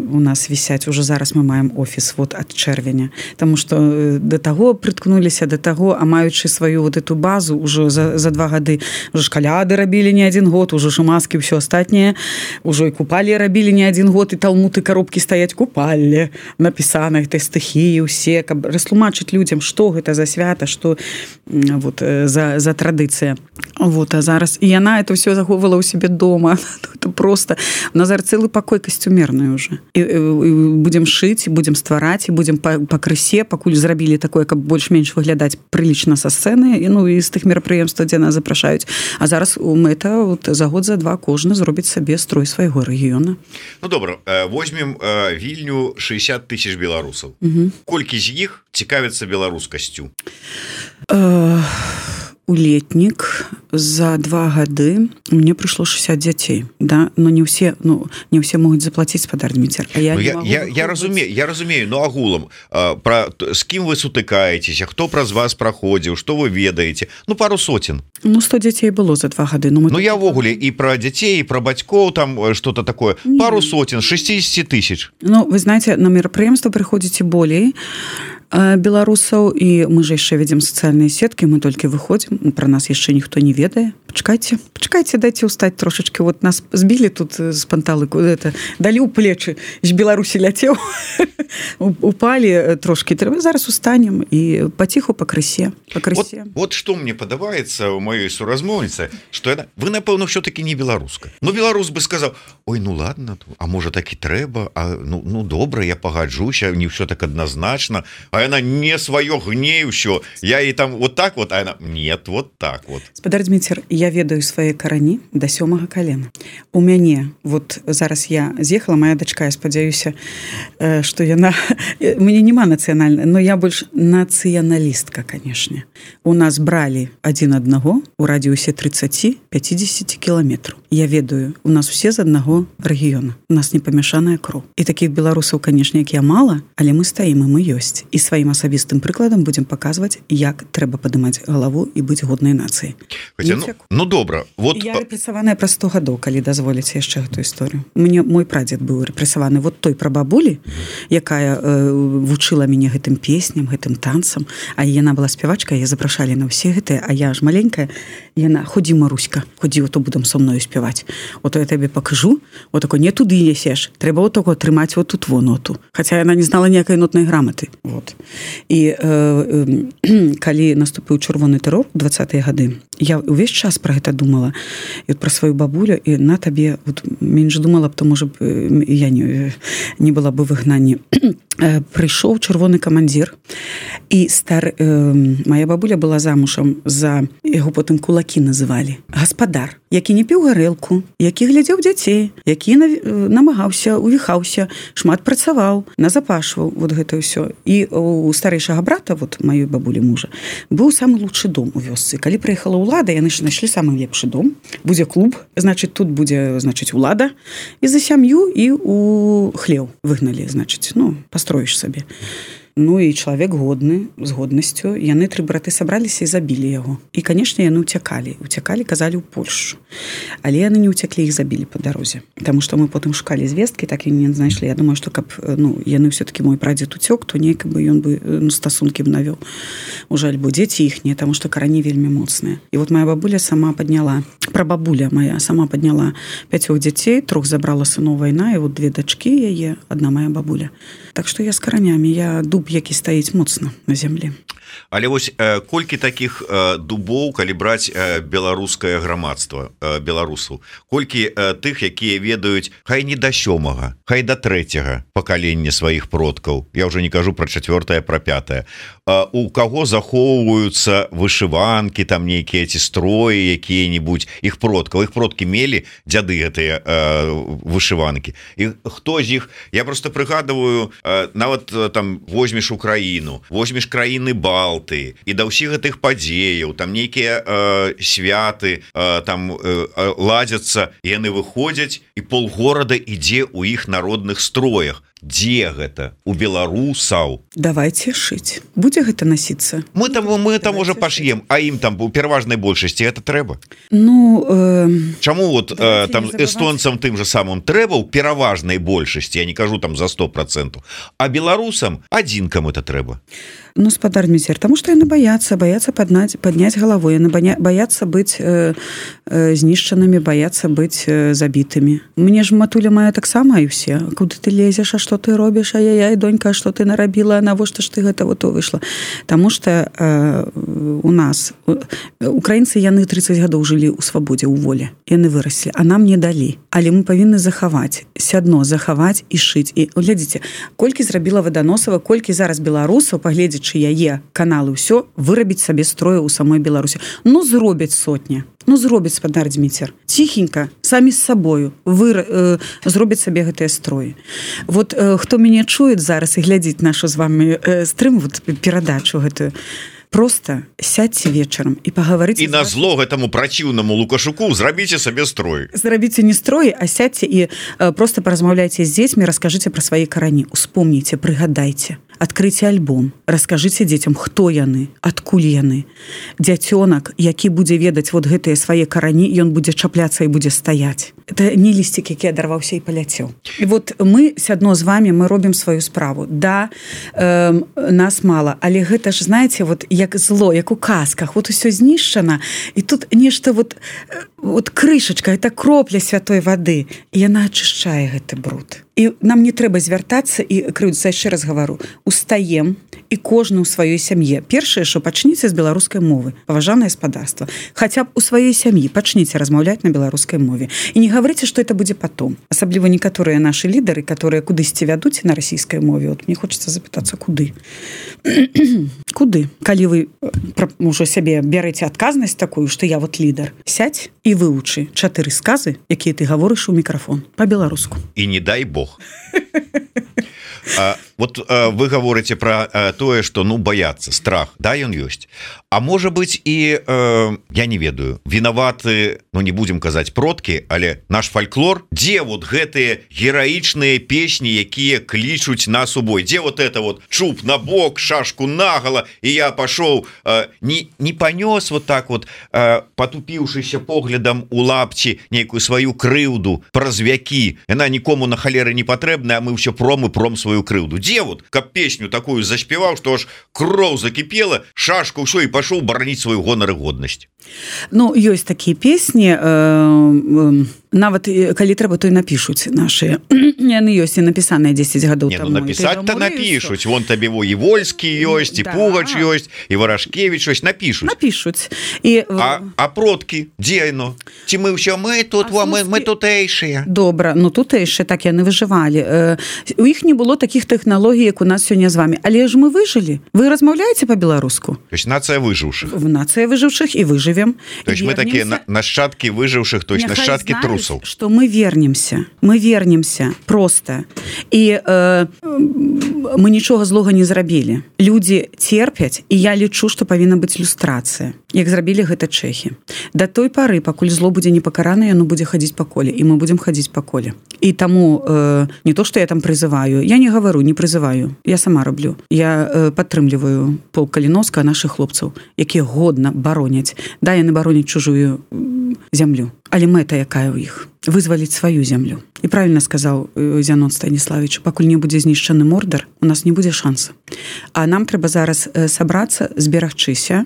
у нас вісяць уже зараз мы маем офіс вот ад чэрвеня, тому что да таго прыткнуліся да таго, а маючы сваю вот эту базу уже за, за два гады уже шкаляды рабілі не один год, уже ж маскі ўсё астатняе, уже і купалі рабілі не один год, і талмуд і коробкі стаяць купалле напісана гэтай стыхіі ўсе, каб растлумачыць людзям, што гэта за свята, што вот за, за традыцыя. Вот, а зараз і яна это все захоўвала ў сябе дома. Это просто у нас зараз цэлы пакой касцюмерны уже. І, і, і будзем шыць, будзем ствараць, і будзем па, па крысе, пакуль зрабілі такое, каб больш-менш выглядаць прылічна са сцэны, і ну і з тых мерапрыемстваў, дзе нас запрашаюць. А зараз у мэта вот, за год за два кожны зробіць сабе строй свайго рэгіёна. Ну добра, возьмем Вільню шэсцьдзесят тысяч беларусаў. Угу. Колькі з іх цікавяцца беларускасцю? Э... У летнік за два гады мне прыйшло шэсцьдзесят дзяцей, да, но не ўсе, ну не ўсе могуць заплаціць, спадар Дміцер. А я, ну, я, я, я разумею, я разумею, но агулам про з кім вы сутыкаецеся, хто праз вас праходзіў, што вы ведаеце? Ну пару сотен. Ну сто дзяцей было за два гады. Ну, мы ну я ввогуле і про дзяцей, і про бацькоў там что-то такое. Не. Пару сотен, шестьдесят тысяч. Ну вы знаете, на мерапрыемства прыходзіце болей беларусаў, і мы же яшчэ ведзем сацыяльныя сеткі, мы толькі выходзім, про нас яшчэ ніхто не ведае. Пачакайце, пачакайце, дайце ўстаць трошачки. Вот нас збілі тут з панталыку, это далі ў плечы, з Беларусі ляцеў, упалі трошки, трэба зараз устанем і паціху па крысе, па крысе. Вот, вот што мне падабаецца ў маёй суразмоўніцы, што яна, вы напэўна ўсё-таки не беларуска. Ну беларус бы сказаў: ой, ну ладно, а можа так і трэба, а ну, ну добра, я пагаджуся, не ўсё так адназначна. А яна не сваё гней ўсё, я і там вот так вот, а яна нет, вот так вот. Спадар Дміцер, я ведаю свае карані да сёмага калена. У мяне вот зараз я з'ехала, моя дачка, я спадзяюся, што яна мне няма нацыянальна, но я больш нацыяналістка, канешне. У нас бралі адзін аднаго у радыусе тридцать пятьдесят кіламетраў. Я ведаю, у нас усе з аднаго рэгіёна, у нас не памяшаная кроў. І такіх беларусаў, канешне, як я, мала, але мы стаім, і мы ёсць. І сваім асабістым прыкладам будзем паказваць, як трэба падымаць галаву і быць годнай нацыяй. Ну, ну добра, вот я рэпрэсаваная праз сто гадоў, калі дазволіце яшчэ гэту історыю. Мне мой прадзед быў рэпрэсаваны вот той прабабулі, якая э, вучыла мяне гэтым песням, гэтым танцам, а яна была спявачка, я запрашалі на ўсе гэтыя, а я ж маленькая, яна: ходзі, Маруська, ходзі, вот будам со мною спяваць. Вот я табе пакажу, вот тако не туды несеш, трэба вот тако трымаць вот тут во ноту. Хаця яна не знала ніякай нотнай граматы. Вот. І э, э, калі наступіў чырвоны тэрор у двадцатыя гады, я увесь час про гэта думала, і вот про сваю бабулю, і на табе вот, менш думала б, то можа б я не, не была бы выгнанні. Прыйшоў чырвоны камандзір, і стар э, моя бабуля была замужам за, яго потым кулакі называлі, гаспадар, які не піў гарэлку, які глядзеў дзяцей, які намагаўся, увіхаўся, шмат працаваў, назапашваў вот гэта ўсё. І у старэйшага брата, вот маёй бабулі мужа, быў самы лучшы дом у вёсцы. Калі прыехала ўлада, яны ж знайшлі самы лепшы дом, будзе клуб, значыць тут будзе, значыць, улада, і за сям'ю і у хлеў выгналі, значыць, ну построіш сабе. Ну і чалавек годны, з годнасцю. Яны тры браты сабраліся і забілі яго. І, канешне, яны ўцякалі. Уцякалі, казалі, ў Польшчу. Але яны не ўцяклі, іх забілі па дарозе. Таму што мы потым шукалі звесткі, так і не знайшлі. Я думаю, што каб, ну, яны ўсё-такі мой прадзед уцёк, то неяк бы ён бы, ну, стасункі б навёў. Уже альбо дзеці іхнія, таму што карані вельмі моцныя. І вот моя бабуля сама падняла, прабабуля моя сама падняла пяцёх дзяцей, трох забрала сыноў вайна, і вот две дачкі яе, адна моя бабуля. Так што я з каранямі, я дуб, які стаіць моцна на зямлі. Але вось э, колькі такіх э, дубоў, калі браць э, беларускае грамадства э, беларусаў, колькі э, тых, якія ведаюць хай не да сёмага, хай да трэцяга пакалення сваіх продкаў, я ўжо не кажу пра чацвёртае, пра пятае, э, у каго захоўваюцца вышыванкі, там нейкія ці строі, якія-небудзь іх продкаў, іх продкі мелі дзяды гэтыя э, вышыванкі. І хто з іх, я просто прыгадываю, э, нават э, там возьмеш Украіну, возьмеш краіны Балты, і да ўсіх гэтых падзеяў, там нейкія э, святы э, там э, ладзяцца, яны выходзяць, і полгорада ідзе ў іх народных строях. дзе гэта у беларусаў? Давайте шыць, будзе гэта насіцца. Мы там мы там уже паш'ем, а ім там у пераважнай большасці это трэба. Ну э... чаму вот э, там эстонцам тым же самым трэба у пераважнай большасці, я не кажу там за сто процентов, а беларусам адзінкам это трэба. Ну, спадар Дміцер, таму што яны баяцца, баяцца паднаць, падняць галаву, яны баяцца быць э, э, знішчанымі, баяцца быць э, забітымі. Мне ж матуля моя таксама і ўсе. Куды ты лезеш, а што ты робіш, ай-яй, донька, што ты нарабіла, навошта ж ты гэта вот выйшла. Таму што э, у нас украінцы, яны тридцать гадоў жылі ў свабодзе, ў волі. Яны выраслі, а нам не далі. Але мы павінны захаваць, сядно захаваць і шыць. І глядзіце, колькі зрабіла Ваданосава, колькі зараз беларусаў, паглядзіць яе каналы, ўсё вырабіць сабе строю ў самой Беларусі. Ну зробяць сотня, ну зробяць, спадар Дміцер, ціхенька, самі з сабою вы, э, зробяць сабе гэтыя строі. Вот э, хто мяне чуе зараз і глядзіць нашу з вами э, стрым, вот, перадачу гэтую, просто сядьце вечарам і паговорыце. І на зло гэтаму праціўнаму Лукашуку зрабіце сабе строй. Зрабіце не строй, а сядьце і э, просто паразмаўляйце з дзецьмі, раскажыце пра свае карані, успомніце, прыгадайце. Адкрыйце альбом, раскажыце дзецям, хто яны, адкуль яны. Дзяцёнак, які будзе ведаць вот гэтыя свае карані, ён будзе чапляцца і будзе стаяць. Это не лісцік, які адарваўся і паляцеў. І вот мы сядно з вами, мы робім сваю справу. Да, э, нас мала, але гэта ж, знаете, вот як зло, як у казках, вот усё знішчана, і тут нешта вот, вот крышачка, это кропля святой вады, і яна ачышчае гэты бруд. І нам не трэба звяртацца і крыўдзіцца, яшчэ раз гавару, устаем і кожны ў сваёй сям'і. Першае, што пачніце з беларускай мовы, паважанае спадарства. Хаця б у сваёй сям'і пачніце размаўляць на беларускай мове. І не гаварыце, што это будзе потом. Асабліва некаторыя нашы лідары, которые кудысьці вядуць на расійскай мове. Вот мне хочацца запытацца, куды? Куды? Калі вы ўжо сябе бярэце адказнасць такую, што я вот лідар, сядь і вывучы чатыры сказы, якія ты гаворыш у мікрафон па-беларуску. І не дай Бог. А, вот а, вы говорите про а, тое, что ну бояться, страх, да, ён ёсць. А может быть и э, я не ведаю, виноваты, ну не будем казаць продкі, але наш фольклор, дзе вот гэтыя гераічныя песні, якія клічуць нас у бой, дзе вот это вот чуб на бок, шашку наголо, и я пошел э, не, не понес вот так вот э, потупіўшыся поглядам у лапці нейкую сваю крыўду праз вякі, яна нікому на халеры не патрэбная, а мы ўсё пром і пром сваю крыўду. Дзе вот, каб песню такую заспеваў, што аж кроў закипела, шашку ўсё і пошел бараніць сваю гонар і годнасць. Ну, ёсць такія песні, э, э, нават калі трэба, то і напішуць нашыя. Яны ёсць і напісаныя дзесяць гадоў таму. Ну, напісаць-то напішуць. Вон табе Воевольскі ёсць, і да. Пугач ёсць, і Варашкевіч ёсць, напішуць. Напішуць. І... А, а продкі, дзе яно? Ці мы ўсё, мы тут, а, мы, мы тутэйшыя. Добра, ну тутэйшыя, так яны выжывалі. Э, у іх не было такіх тэхналогій, як у нас сёння з вами. Але ж мы выжылі. Вы размаўляеце па-беларуску? То есть нацыя выжыўшых. Нацыя выжыўшых і выжывем. То есть мы такие на, нащадки выживших, то есть нащадки знают, трусов. Что мы вернемся, мы вернемся просто. И э, мы нічога злога не зрабілі. Люди терпяць, і я лічу, што павінна быць люстрацыя, як зрабілі гэта чэхі. Да той пары, пакуль зло будзе не пакарана, яно будзе хадзіць па коле, і мы будзем хадзіць па коле. І таму э, не то, што я там прызываю, я не гавару, не прызываю, я сама раблю. Я э, падтрымліваю полк Каліновска, наших хлопцаў, якія годна бароняць. Да, яны бароняць чужую зямлю. Але мэта якая ў іх? Вызваліць сваю зямлю. І правильно сказаў Зянон Станіславіч, пакуль не будзе знішчаны Мордар, у нас не будзе шанса. А нам трэба зараз сабрацца, зберагчыся.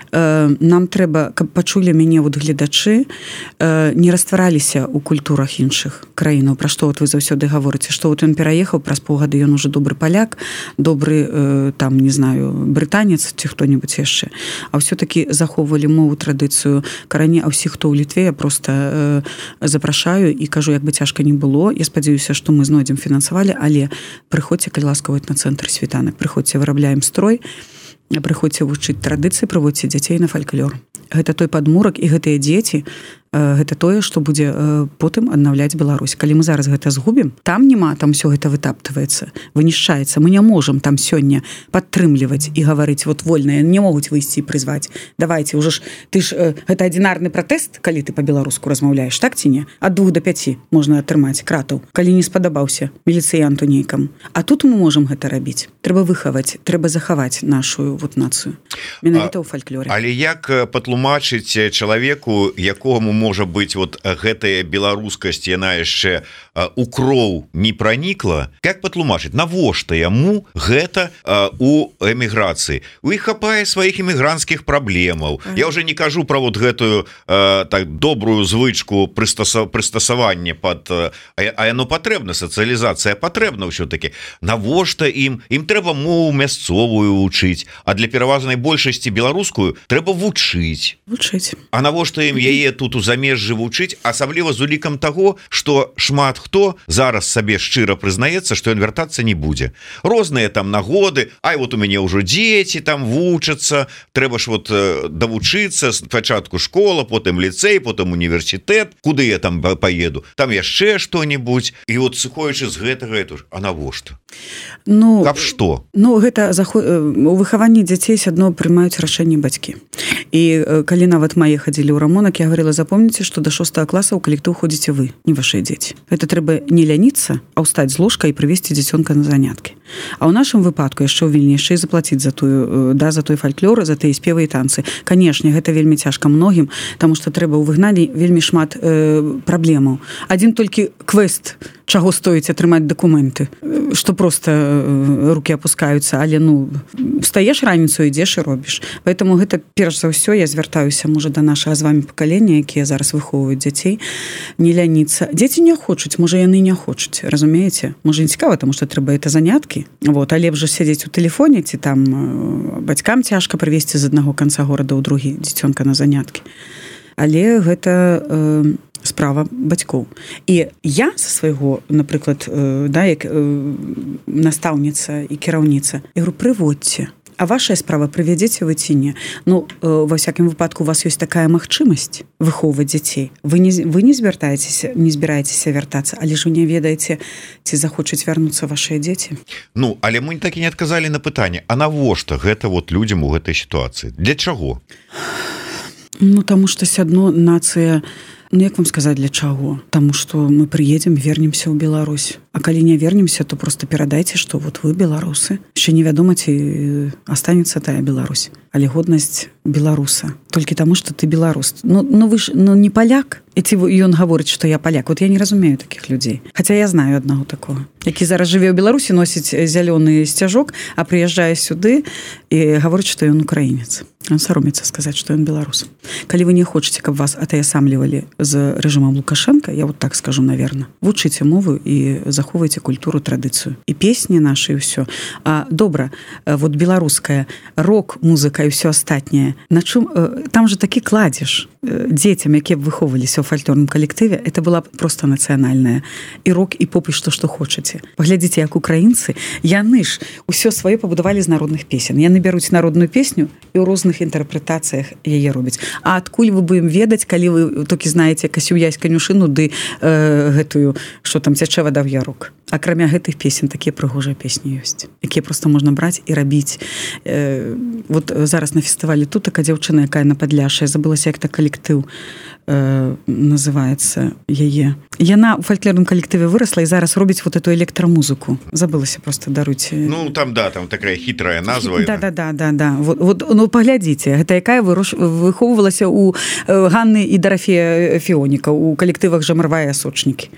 Нам трэба, каб пачулі мяне вот гледачы, не раствараліся ў культурах іншых краінаў. Пра што вот вы заўсёды гаворыце, што вот ён пераехаў, праз паўгады ён уже добры паляк, добры, там, не знаю, брытанец ці хто-небудзь яшчэ. А ўсё-такі захоўвалі мову, традыцыю карані, а ўсіх, хто ў Літве, я просто э, запрашаю і кажу, як бы цяжка не было. Я спадзяюся, што мы знойдзем фінансавалі, але прыходзьце, калі ласка, на цэнтр світанак. Прыходзьце, вырабляем строй, прыходзьце вучыць традыцыі, прыводзьце дзяцей на фальклор. Гэта той падмурак, і гэтыя дзеці гэта тое што будзе потым аднаўляць Беларусь. Калі мы зараз гэта згубім, там няма, там все гэта вытаптываецца, вынішчаецца. Мы не можам там сёння падтрымліваць і гаварыць вот вольна, не могуць выйсці і прызваць. Давайте уже ж ты ж гэта адзінарны пратэст, калі ты па-беларуску размаўляеш, так ці не? Ад двух до пяці можна атрымаць кратаў, калі не спадабаўся міліцыянту нейкаму. А тут мы можам гэта рабіць. Трэба выхаваць, трэба захаваць нашу вот нацыю. Менавіта ў фальклоры. Але як патлумачыць чалавеку, якому можа быць вот гэтая беларускасць, яна яшчэ у кроў не пранікла, як патлумачыць, навошта яму гэта у эміграцыі? У іх хапае сваіх эмігрантскіх праблемаў. Я уже не кажу про вот гэтую так добрую звычку прыстасавання под, а яно патрэбна, сацыялізацыя патрэбна ўсё-таки. Навошта ім? Ім трэба мову мясцовую вучыць, а для пераважнай большасці беларускую трэба вучыць. Вучыць. А навошта ім яе тут у замежжы вучыць, асабліва з улікам таго, што шмат хто зараз сабе шчыра прызнаецца, што ён вяртацца не будзе. Розныя там нагоды, ай вот у мяне ўжо дзеці там вучацца, трэба ж вот давучыцца, спачатку школа, потым ліцэй, потым універсітэт, куды я там поеду, там яшчэ што-небудзь. І вот сыходзячы з гэтага, это ж, а навошта? Ну, каб што? Ну, гэта заход... у выхаванні дзяцей адно прымаюць рашэнне бацькі. І калі нават мае хадзілі ў рамонак, я говорила, запомніце, што да шостага класа ў калектыў ходзіце вы, не вашыя дзеці. Гэта трэба не ляніцца, а ўстаць з ложка і прывесці дзіцёнка на заняткі. А ў нашым выпадку яшчэ ў Вільні яшчэ і заплаціць за тую, да, за той фальклор, за тыя спевы і танцы. Канешне, гэта вельмі цяжка многім, таму што трэба ў выгнанні вельмі шмат э, праблемаў. Адзін толькі квест, чаго стоіць атрымаць дакументы, што проста э, рукі апускаюцца, але ну встаеш раніцу, ідзеш і робіш. Поэтому гэта перш за ўсё я звяртаюся, можа, да нашага з вами пакалення, якія зараз выхоўваюць дзяцей, не ляніцца. Дзеці не хочуць, можа, яны не хочуць, разумееце? Можа, не цікава, таму што трэба это заняткі. Вот, а лепш жа сядзець у тэлефоне, ці там э, бацькам цяжка прывесці з аднаго канца горада ў другі дзіцёнка на заняткі. Але гэта э, справа бацькоў. І я са свайго, напрыклад, э, да, як э, настаўніца і кіраўніца, я говорю, прыводзьце. А ваша справа, прывядзеце вы ці не. Ну, э, ва всякім выпадку у вас ёсць такая магчымасць выхоўваць дзяцей. Вы не, вы не звяртаецеся, не збіраецеся вяртацца, але ж вы не ведаеце, ці захочуць вярнуцца вашыя дзеці. Ну, але мы так і не адказалі на пытанне, а навошта гэта вот людзям у гэтай сітуацыі? Для чаго? Ну, таму што сядно нацыя, ну, як вам сказаць, для чаго? Таму што мы прыедзем, вернемся ў Беларусь. А калі не вернемся, то просто перадайце, што вот вы беларусы. Ще невядома, ці астанецца тая Беларусь. Але годнасць беларуса. Толькі таму, што ты беларус. Ну, ну вы ж ну, не паляк. І ці ён гаворыць, што я паляк. Вот я не разумею такіх людзей. Хаця я знаю аднаго такого. Які зараз жыве ў Беларусі, носіць зялёны сцяжок, а прыязджае сюды і гаворыць, што ён украінец. Он саромецца сказаць, што ён беларус. Калі вы не хочаце, каб вас атаясамлівалі з рэжымам Лукашенка, я вот так скажу, наверное, вучыце мову і захоўвайце культуру, традыцыю. І песні нашы, і ўсё. А, добра, вот беларуская, рок-музыка і ўсё астатняе. На чым, там же такі кладзеш дзецям, якія б выхоўваліся ў фальклорным калектыве, это была просто нацыянальная. І рок, і поп, і што, што хочаце. Паглядзіце, як украінцы, яны ж усё сваё пабудавалі з народных песен. Яны бяруць народную песню і ў розных інтэрпрэтацыях яе робяць. А адкуль вы будем ведаць, калі вы толькі знаеце Касюясь канюшыну, ды э, гэтую, што там цячэ вада в ярок. Акрамя гэтых песен, такія прыгожыя песні ёсць, якія проста можна браць і рабіць. Э, вот зараз на фестывалі тут такая дзяўчына, якая на Падляшшай, забылася, як так калектыў э, называецца яе. Яна ў фальклорным калектыве вырасла і зараз робіць вот эту электрамузыку. Забылася просто, даруйце. Ну, там, да, там такая хітрая назва. Да, да, да, да, да. Вот, вот, ну, паглядзіце, гэта якая вырош... выхоўвалася ў Ганны і Дарафея Фіоніка, у калектывах Жамарвая Сочнікі.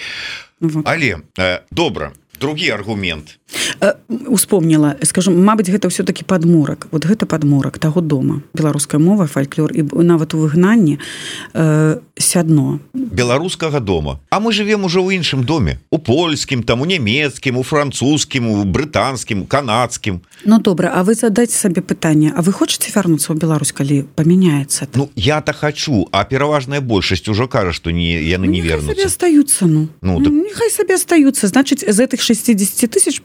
Вот. Але, э, добра, другі аргумент. Э, успомніла, скажу, мабыць, гэта ўсё-такі падмурак. Вот гэта падмурак таго дома. Беларуская мова, фальклор і нават у выгнанні э, сядно. Беларускага дома. А мы жывем ужо ў іншым доме. У польскім, там, у нямецкім, у французскім, у брытанскім, канадскім. Ну, добра, а вы задайце сабе пытанне, а вы хочаце вярнуцца ў Беларусь, калі памяняецца? Ну, я-то хочу, а пераважная большасць ужо кажа, што не, яны не вернуцца. Нехай сабе астаюцца, ну. Ну, так... Нехай сабе астаюцца. Значыць, з гэтых шестьдесят тысяч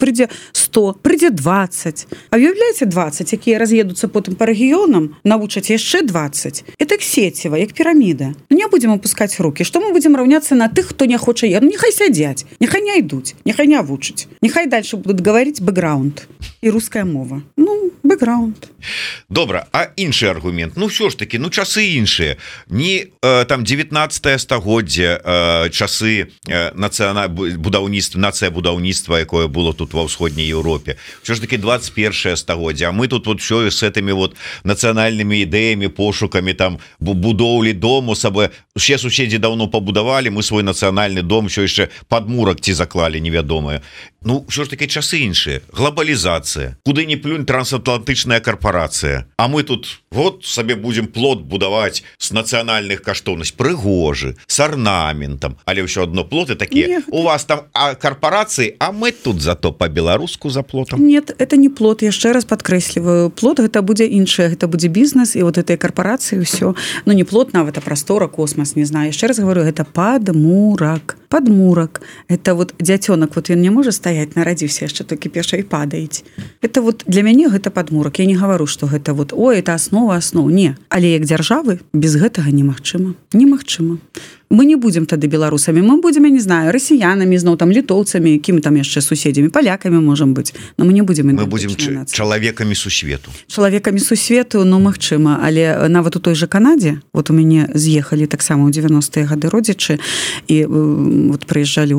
прыйдзе сто, прыйдзе двадцать. А уявляеце двадцать, якія раз'едуцца потым па рэгіёнам, навучаць яшчэ двадцать. І так сеціва, як піраміда. Ну, не будзем опускаць рукі. Што мы будзем раўняцца на тых, хто не хоча ехаць? Ну, няхай сядзяць, няхай не ідуць, няхай не вучаць. Няхай дальше будуць гаварыць бэкграунд і руская мова. Ну, бэкграунд. Добра, а іншы аргумент? Ну, ўсё ж таки, ну, часы іншыя. Не э, там девятнадцатае стагоддзе, э, часы э, нацыяна... будаўніцтва, нацыя будаўніцтва, якое было тут ва ўсходняй Еўропе. Ўсё ж таки двадцать первое стагоддзе, а мы тут вот все с этими вот нацыянальнымі ідэямі, пошукамі там будоўлі дому сабе. Усе суседзі даўно пабудавалі, мы свой нацыянальны дом ўсё яшчэ падмурак ці заклалі невядомыя. Ну, ўсё ж таки часы іншыя. Глобалізацыя. Куды не плюнь, трансатлантычная карпорацыя. А мы тут вот сабе будем плот будаваць с нацыянальных каштоўнасць, прыгожы, с орнаментом, але ўсё одно плоты такія. Нет. У вас там а, корпорации, а мы тут зато по-беларуску за плотом. Нет, это не плот, яшчэ раз подкрэсліваю. Плот гэта будзе іншае, гэта будзе бізнес і вот этой корпорации ўсё. Ну не плот нават, а прастора, космос, не знаю. Яшчэ раз говорю, гэта падмурак. Падмурак. Это вот дзяцёнак, вот ён не можа стаять, нарадзіўся яшчэ толькі першай падаюць. Это вот для мяне гэта падмурак. Я не говорю, что гэта вот, ой, это основа основ. Не. Але як дзяржавы без гэтага немагчыма. Немагчыма. Мы не будем тады беларусамі, мы будем, я не знаю, расіянамі, зноў там літоўцамі, якімі там яшчэ суседзямі, палякамі можем быць, но мы не будем мы будем чалавекамі сусвету. Чалавекамі сусвету, ну магчыма, але нават у той же Канадзе, вот у мяне з'ехалі таксама ў девяностыя гады родзічы і вот прыязджалі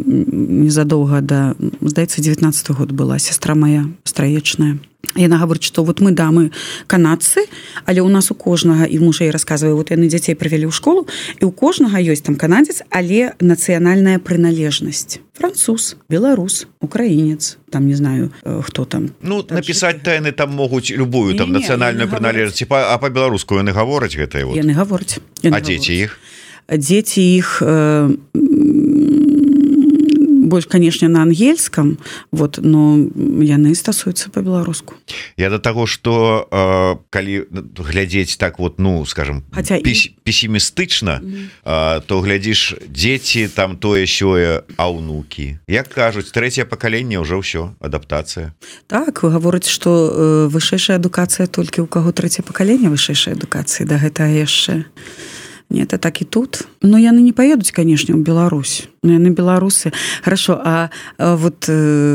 незадоўга да, здаецца, девятнадцаты год была сестра моя страечная. Яна гаворыць, што вот мы, да, мы канадцы, але ў нас у кожнага, і муж ей расказвае, вот яны дзяцей прывялі ў школу, і ў кожнага ёсць там канадзец, але нацыянальная прыналежнасць. Француз, беларус, украінец, там не знаю, хто там. Ну, напісаць тайны там могуць любую там нацыянальную прыналежнасць, а па-беларуску яны гавораць гэтае вот. Яны гавораць. А дзеці іх? Дзеці іх больш, канешне, на ангельском, вот, но яны стасуюцца по-беларуску. Я до таго, што э, калі глядзець так вот, ну, скажем, пес, пессімістычна, mm-hmm. э, то глядзіш дзеці, там тое сёе, а ўнукі. Як кажуць, трэцяе пакаленне ўжо ўсё, адаптацыя. Так, вы гаворыце, што э, вышэйшая адукацыя толькі ў каго трэцяе пакаленне вышэйшай адукацыі, да гэтага яшчэ. Нет, это так и тут. Но яны не поедут, конечно, в Беларусь. Но яны белорусы. Хорошо, а, а вот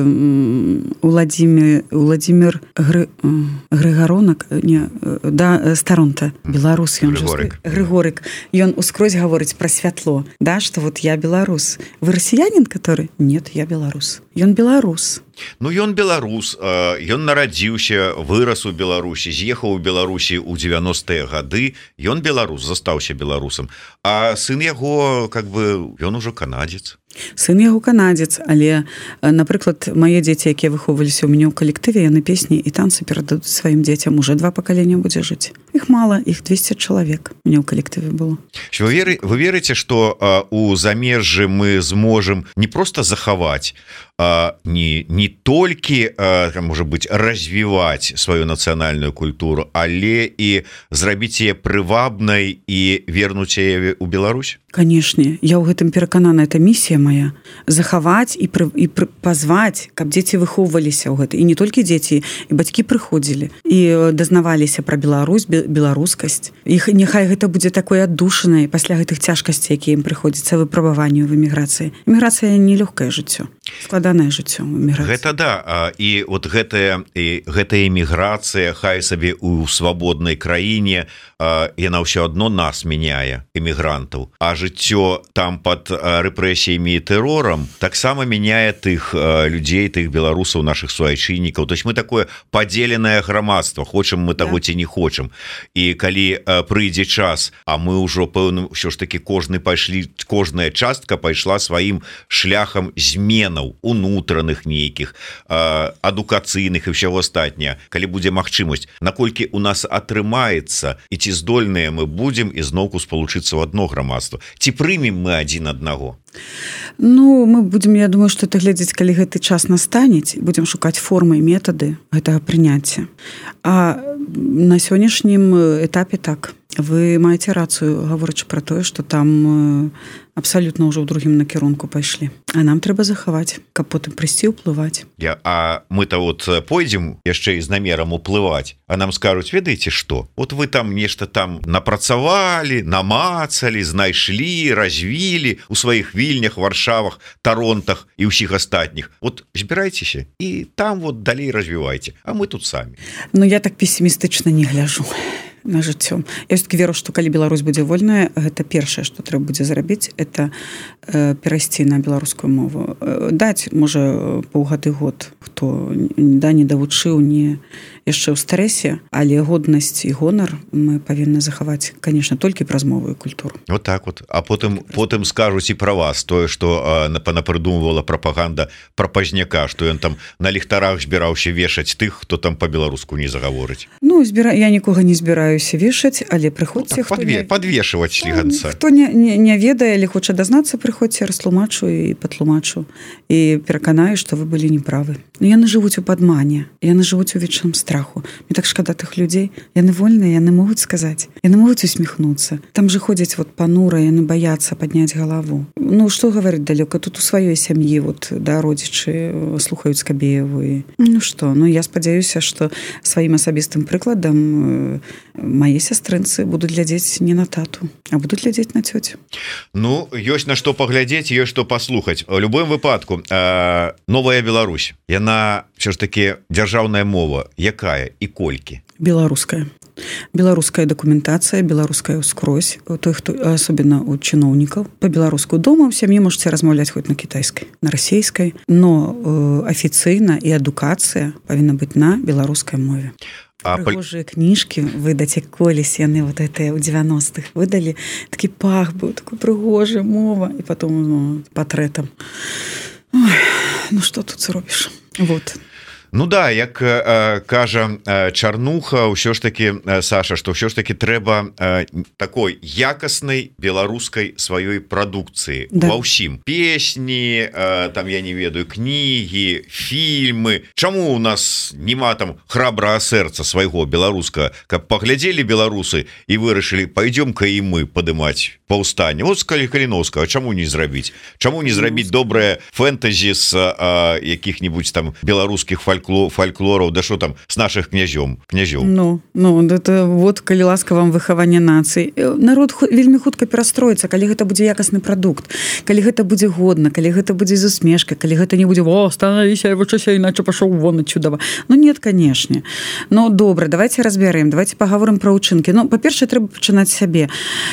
э, Владимир, Владимир Гры, э, Григоронок, не, да, Старонта, белорус. Григорик. Григорик. И он ускрозь говорит про святло, да, что вот я белорус. Вы россиянин, который? Нет, я белорус. И он белорус. Ну, ён беларус, ён нарадзіўся, вырас у Беларусі, з'ехаў у Беларусі ў девяностыя гады, ён беларус, застаўся беларусам, а сын яго, как бы, ён ужо канадзец. Сын яго канадзец, але, напрыклад, мае дзеці, якія выхоўваліся ў мяне ў калектыве, яны песні і танцы перададуць сваім дзецям, уже два пакалення будзе жыць. Іх мала, іх двести чалавек у мяне ў калектыве было. Вы, веры, вы верыце, што а, у замежжы мы зможам не проста захаваць, а, не, не толькі, а, можа быць, развіваць сваю нацыянальную культуру, але і зрабіць яе прывабнай і вернуць яе ў Беларусь? Канешне, я ў гэтым пераканана, это місія моя, захаваць і, пры, і пры, пазваць, каб дзеці выхоўваліся ў гэта. І не толькі дзеці, і бацькі прыходзілі і дазнаваліся пра Беларусь, беларускасць. Іх няхай гэта будзе такой аддушанай пасля гэтых цяжкасцей, якія ім прыходзіцца выпрабаванню в эміграцыі. Эміграцыя нелёгкае жыццё, складанае жыццё ў эміграцыі. Гэта да, і вот гэтая, і гэтая эміграцыя, хай сабе у свабоднай краіне, яна ўсё адно нас мяняе, эмігрантаў, а жыццё там пад рэпрэсіямі і тэрорам таксама мяняе тых людзей, тых беларусаў, нашых суайчыннікаў. То есть мы такое падзеленае грамадства, хочам мы таго ці не хочам. І калі прыйдзе час, а мы ўжо пэўна ўсё ж таки кожны пайшлі, кожная частка пайшла сваім шляхам зменаў унутраных нейкіх, адукацыйных і ўсяго астатняе, калі будзе магчымасць, наколькі у нас атрымаецца і ці здольныя мы будзем ізноўку спалучыцца ў адно грамадства. Ці прымем мы адзін аднаго? Ну, мы будем, я думаю, что это глядзець, калі гэты час настанець, будем шукаць формы і метады гэтага прыняцця. А на сённяшнім этапе так. вы маеце рацыю, гаворачы пра тое, што там абсалютна ўжо ў другім накірунку пайшлі. А нам трэба захаваць, каб потым прыйсці ўплываць. Я, а мы-то вот пойдзем яшчэ і з намерам уплываць, а нам скажуць, ведаеце што? Вот вы там нешта там напрацавалі, намацалі, знайшлі, развілі у сваіх вільнях, варшавах, таронтах і ўсіх астатніх. Вот збірайцеся і там вот далей развівайце, а мы тут самі. Ну я так пессімістычна не гляжу на жыццё. Я ўсё-таки веру, што калі Беларусь будзе вольная, гэта першае, што трэба будзе зрабіць, это э, перайсці на беларускую мову. Э, даць, можа, паўгады год, хто да, не давучыў, не яшчэ ў стрэсе, але годнасць і гонар мы павінны захаваць, конечно, толькі праз мову і культуру. Вот так вот. А потым, потым скажуць і пра вас, тое, што э, напрыдумвала прапаганда пра Пазняка, што ён там на ліхтарах збіраўся вешаць тых, хто там па-беларуску не загаворыць. Ну, збіра... я нікога не збіраю вешаць, але прыходзьце, ну, так, подве... не... подвешивать сліганца. Хто не, не, не ведае, але хоча дазнацца, прыходзьце, растлумачу і патлумачу і пераканаю, што вы былі неправы. Но яны жывуць у падмане, яны жывуць у вечным страху. Мне так шкада тых людзей. Яны вольныя, яны могуць сказаць, яны могуць усміхнуцца. Там же ходзяць вот панура, яны баяцца падняць галаву. Ну, што гаварыць далёка? Тут у сваёй сям'і вот, да, родзічы слухаюць Скабееву. Ну што, ну я спадзяюся, што сваім асабістым прыкладам мае сястрынцы будуць глядзець не на тату, а будуць глядзець на цёцю. Ну, ёсць на што паглядзець, ёсць што паслухаць. У любым выпадку, э, новая Беларусь, яна ўсё ж такі дзяржаўная мова, якая і колькі? Беларуская. Беларуская дакументацыя, беларуская ўскрозь, той, хто асобна у чыноўнікаў, па-беларуску дома ў сям'і можаце размаўляць хоць на кітайскай, на расейскай, но э, афіцыйна і адукацыя павінна быць на беларускай мове. А прыгожыя пол... кніжкі выдаць, як колісь яны вот это ў дзевяностых выдалі, такі пах быў, такой прыгожая мова, і потом ну, партрэтам. Ой, ну што тут зробіш? Вот. Ну да, як э, кажа э, Чарнуха, ўсё ж таки, э, Саша, што ўсё ж таки трэба э, такой якаснай беларускай сваёй прадукцыі, да. Ва ўсім. Песні, э, там, я не ведаю, кнігі, фільмы. Чаму у нас нема там храбрага сэрца свайго беларускага, каб паглядзелі беларусы і вырашылі, пойдём-ка і мы падымаць паўстанне. Вот з Каліноўскага, чаму не зрабіць? Чаму не зрабіць добрае фэнтэзі з э, якіх-нибудь там беларускіх фольклораў, фольклораў, да што там с наших князём князёў. Ну, ну это вот калі ласка вам выхаванне нацый. Народ вельмі хутка перастроіцца, калі гэта будзе якасны прадукт, калі гэта будзе годна, калі гэта будзе з усмешкай, калі гэта не будзе о, станавіся, вучыся, іначе пашоў вон адсюда. Ну нет, канешне. Ну добра, давайте разбярем, давайте пагаворым пра ўчынкі. Ну, па-першае, трэба пачынаць сябе.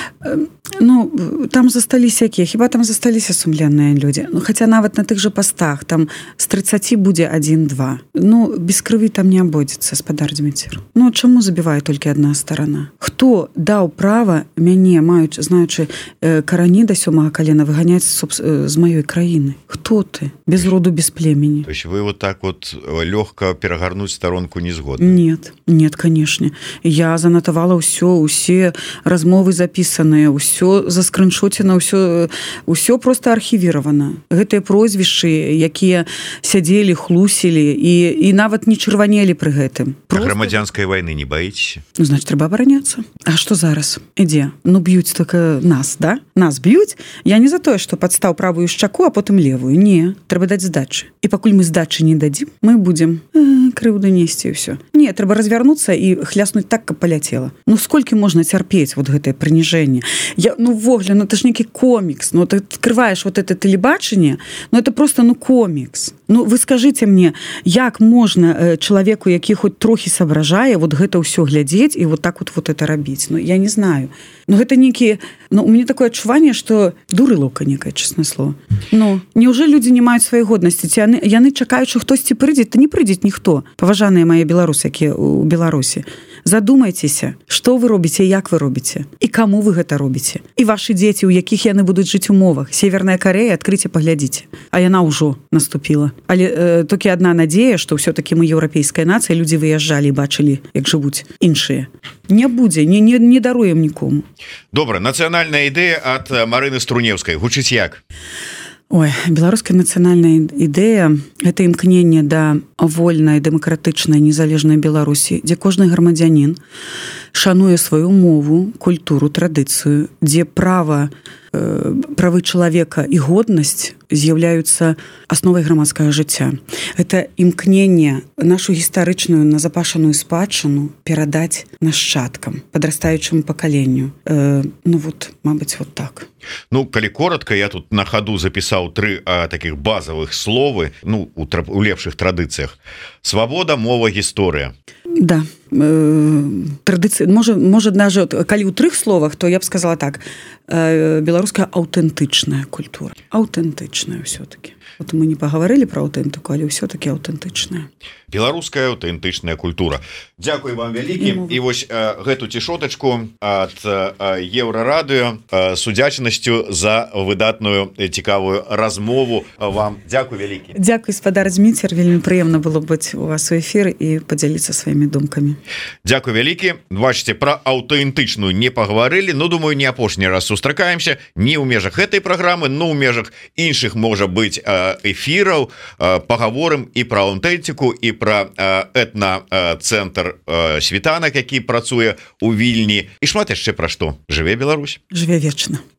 Ну, там засталіся якія? Хіба там засталіся сумленныя людзі? Ну, хаця нават на тых жа пастах, там з трыццаці будзе адзін-два. Ну, без крыві там не абойдзецца, спадар Дзміцер. Ну, чаму забівае толькі адна старана? Хто даў права мяне, маючы, знаючы э, карані да сёмага калена, выганяць э, з маёй краіны? Хто ты? Без роду, без племени. То есть вы вот так вот лёгка перагарнуць старонку не згодны? Нет, нет, канешне. Я занатавала ўсё, усе размовы запісаныя, ўсё заскрыншоцена, ўсё, ўсё просто архівіравана. Гэтыя прозвішчы, якія сядзелі, хлусілі і і нават не чырванелі пры гэтым. Просто... Грамадзянскай вайны не баіцеся? Ну, значит, трэба абараняцца. А што зараз? Ідзе? Ну, б'юць только нас, да? Нас б'юць? Я не за тое, што падстаў правую шчаку, а потым левую. Не, трэба даць здачы. І пакуль мы здачы не дадзім, мы будзем э, крыўду несці і ўсё. Не, трэба развярнуцца і хляснуць так, каб паляцела. Ну, сколькі можна цярпець вот гэтае прыніжэнне? Я, ну, вогля, ну, это ж нейкі комікс. Ну, ты открываешь вот это тэлебачанне, ну, это просто, ну, комікс. Ну, вы скажыце мне, як можна чалавеку, які хоць трохі соображае, вот гэта ўсё глядзець і вот так вот вот это рабіць? Ну, я не знаю. Ну, гэта нейкі... Ну, у мяне такое адчуванне, што дурылоўка некае, честное слово. Ну, неужели людзі не маюць сваёй годнасці? Ці яны, яны чакаюць, што хтосьці прыйдзе? Та не прыйдзе ніхто. Паважаныя мае беларусы, якія ў Беларусі. Задумайцеся, што вы робіце, як вы робіце, і каму вы гэта робіце. І вашы дзеці, у якіх яны будуць жыць умовах. Северная Карэя, адкрыйце, паглядзіце. А яна ўжо наступіла. Але э, толькі адна надзея, што ўсё-такі мы еўрапейская нацыя, людзі выязджалі і бачылі, як жывуць іншыя. Не будзе, не, не, не даруем нікому. Добра, нацыянальная ідэя ад Марыны Струневскай. Гучыць як? Ой, беларуская нацыянальная ідэя – гэта імкненне да вольнай, дэмакратычнай, незалежнай Беларусі, дзе кожны грамадзянін шануе сваю мову, культуру, традыцыю, дзе права правы чалавека і годнасць з'яўляюцца асновай грамадскага жыцця. Это імкненне нашу гістарычную назапашаную спадчыну перадаць нашчадкам, падрастаючаму пакаленню. Э, ну вот, мабыць, вот так. Ну, калі коротко, я тут на ходу запісаў тры а, таких базовых словы, ну, у, у лепшых традыцыях. Свабода, мова, гісторыя. Да, э, традыцыі, можа, можа даже, калі ў трых словах, то я б сказала так, э, беларуская аўтэнтычная культура. Аўтэнтычная все-таки. Вот мы не паговорили про аўтэнтыку, але все-таки аўтэнтычная. Беларуская аўтэнтычная культура. Дзякуй вам вялікі. І вось э, гэту цішотачку ад э, Еўрарадыё э, судзячнасцю за выдатную цікавую размову вам. Дзякуй вялікі. Дзякуй, спадар Зміцер, вельмі прыемна было быць у вас у эфіры і падзяліцца сваімі думкамі. Дзякуй вялікі. Бачыце, пра аўтэнтычную не паговорили, но думаю, не апошні раз сустракаемся не ў межах гэтай праграмы, но ў межах іншых можа быць э, эфіраў. Э, паговорым і пра аўтэнтыку, і пра этна-цэнтр світанак, які працуе у Вільні, і шмат яшчэ пра што. Жыве Беларусь. Жыве вечна.